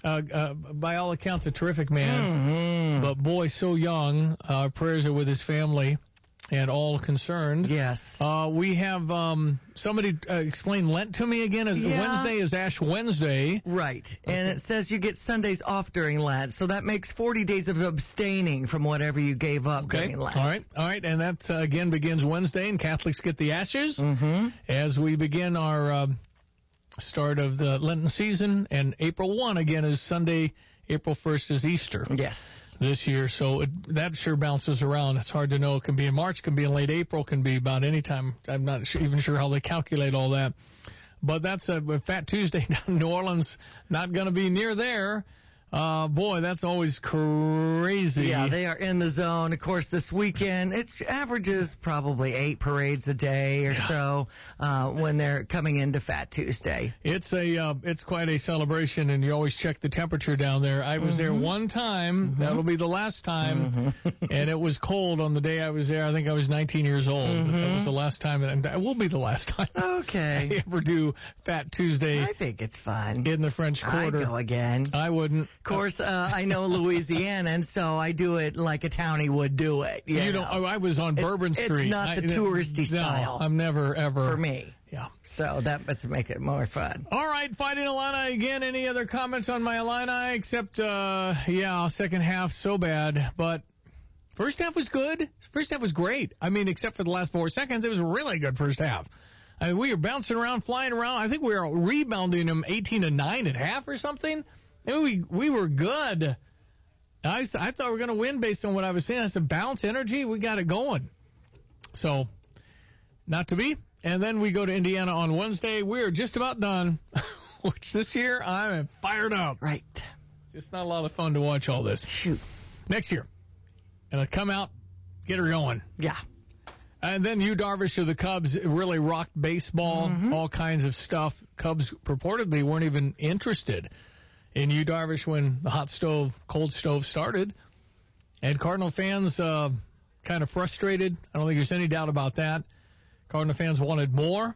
Uh, uh, by all accounts, a terrific man. Mm-hmm. But, boy, so young. Our uh, prayers are with his family and all concerned. Yes. Uh, we have um, somebody uh, explain Lent to me again. Yeah. Wednesday is Ash Wednesday. Right. Okay. And it says you get Sundays off during Lent, so that makes forty days of abstaining from whatever you gave up okay. during Lent. All right. All right. And that, uh, again, begins Wednesday, and Catholics get the ashes mm-hmm. as we begin our uh, start of the Lenten season. And April first, again, is Sunday. April first is Easter. Yes. This year, so it, that sure bounces around. It's hard to know. It can be in March, can be in late April, can be about any time. I'm not sure, even sure how they calculate all that. But that's a, a Fat Tuesday down in New Orleans. Not going to be near there. Uh, boy, that's always crazy. Yeah, they are in the zone. Of course, this weekend, it averages probably eight parades a day or yeah. so uh, when they're coming into Fat Tuesday. It's a, uh, it's quite a celebration, and you always check the temperature down there. I was mm-hmm. there one time. Mm-hmm. That'll be the last time. Mm-hmm. And it was cold on the day I was there. I think I was nineteen years old. Mm-hmm. But that was the last time, and it will be the last time. Okay. I ever do Fat Tuesday. I think it's fun. In the French Quarter. I'd go again. I wouldn't. Of course, uh, I know Louisiana, and so I do it like a townie would do it. You, you know, know, I was on Bourbon it's, Street. It's not the I, touristy no, style. I'm never, ever. For me. Yeah. So that must make it more fun. All right, Fighting Illini again. Any other comments on my Illini? Except, uh, yeah, second half so bad. But first half was good. First half was great. I mean, except for the last four seconds, it was a really good first half. I mean, we were bouncing around, flying around. I think we were rebounding them eighteen to nine at half or something. And we we were good. I, I thought we were going to win based on what I was saying. I said, bounce, energy, we got it going. So, not to be. And then we go to Indiana on Wednesday. We're just about done, which this year I am fired up. Right. It's not a lot of fun to watch all this. Shoot. Next year. And I come out, get her going. Yeah. And then Yu Darvish of the Cubs really rocked baseball, mm-hmm. all kinds of stuff. Cubs purportedly weren't even interested in Yu Darvish when the hot stove, cold stove started. And Cardinal fans uh, kind of frustrated. I don't think there's any doubt about that. Cardinal fans wanted more.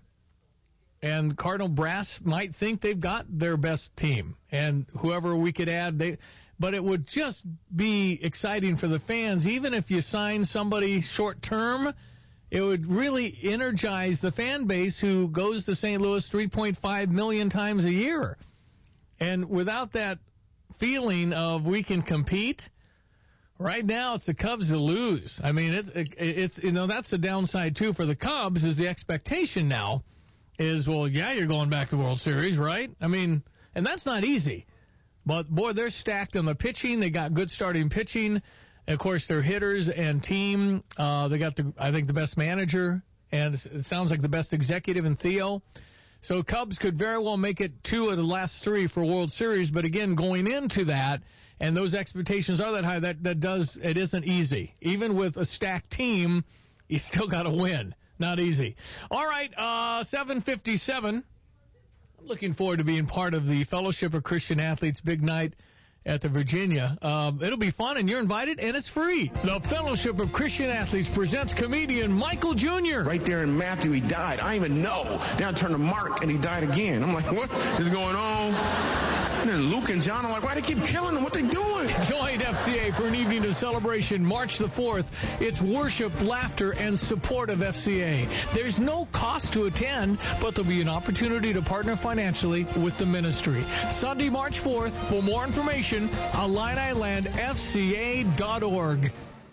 And Cardinal brass might think they've got their best team. And whoever we could add, they, but it would just be exciting for the fans. Even if you sign somebody short term, it would really energize the fan base who goes to Saint Louis three point five million times a year. And without that feeling of we can compete, right now it's the Cubs that lose. I mean, it's, it, it's you know, that's the downside, too, for the Cubs is the expectation now is, well, yeah, you're going back to the World Series, right? I mean, and that's not easy. But, boy, they're stacked on the pitching. They got good starting pitching. And of course, their hitters and team, uh, they got, the I think, the best manager, and it sounds like the best executive in Theo. So Cubs could very well make it two of the last three for World Series. But, again, going into that, and those expectations are that high, that, that does, it isn't easy. Even with a stacked team, you still got to win. Not easy. All right, uh, seven fifty-seven. I'm looking forward to being part of the Fellowship of Christian Athletes big night at the Virginia. Um, it'll be fun, and you're invited, and it's free. The Fellowship of Christian Athletes presents comedian Michael Junior Right there in Matthew, he died. I didn't even know. Then I turned to Mark, and he died again. I'm like, what is going on? And then Luke and John are like, why do they keep killing them? What they doing? Join F C A for an evening of celebration March the fourth. It's worship, laughter, and support of F C A. There's no cost to attend, but there'll be an opportunity to partner financially with the ministry. Sunday, March fourth. For more information, Illini Land F C A dot org.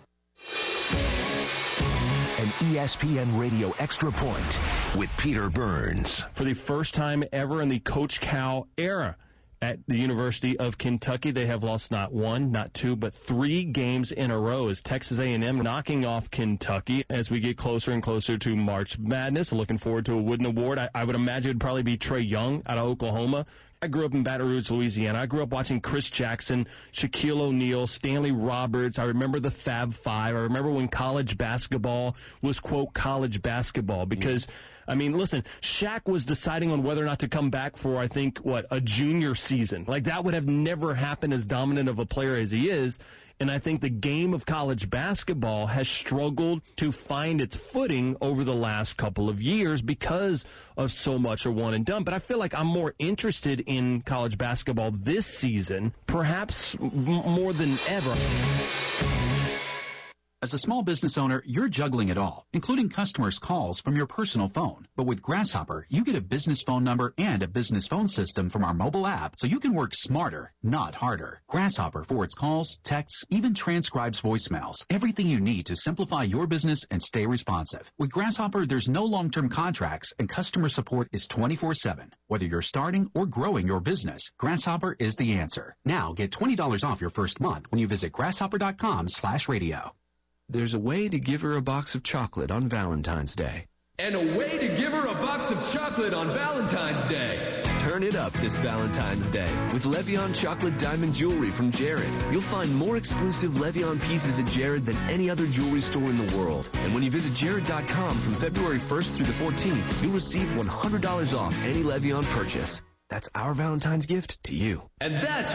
An E S P N Radio Extra Point with Peter Burns. For the first time ever in the Coach Cal era at the University of Kentucky, they have lost not one, not two, but three games in a row as Texas A and M knocking off Kentucky as we get closer and closer to March Madness. Looking forward to a Wooden Award. I, I would imagine it would probably be Trae Young out of Oklahoma. I grew up in Baton Rouge, Louisiana. I grew up watching Chris Jackson, Shaquille O'Neal, Stanley Roberts. I remember the Fab Five. I remember when college basketball was, quote, college basketball because, I mean, listen, Shaq was deciding on whether or not to come back for, I think, what, a junior season. Like, that would have never happened as dominant of a player as he is. And I think the game of college basketball has struggled to find its footing over the last couple of years because of so much are one and done. But I feel like I'm more interested in college basketball this season, perhaps m- more than ever. As a small business owner, you're juggling it all, including customers' calls from your personal phone. But with Grasshopper, you get a business phone number and a business phone system from our mobile app, so you can work smarter, not harder. Grasshopper forwards calls, texts, even transcribes voicemails. Everything you need to simplify your business and stay responsive. With Grasshopper, there's no long-term contracts, and customer support is twenty-four seven. Whether you're starting or growing your business, Grasshopper is the answer. Now get twenty dollars off your first month when you visit grasshopper.com slash radio. There's a way to give her a box of chocolate on Valentine's Day. And a way to give her a box of chocolate on Valentine's Day. Turn it up this Valentine's Day with Levion Chocolate Diamond Jewelry from Jared. You'll find more exclusive Levion pieces at Jared than any other jewelry store in the world. And when you visit jared dot com from February first through the fourteenth, you'll receive one hundred dollars off any Levion purchase. That's our Valentine's gift to you. And that's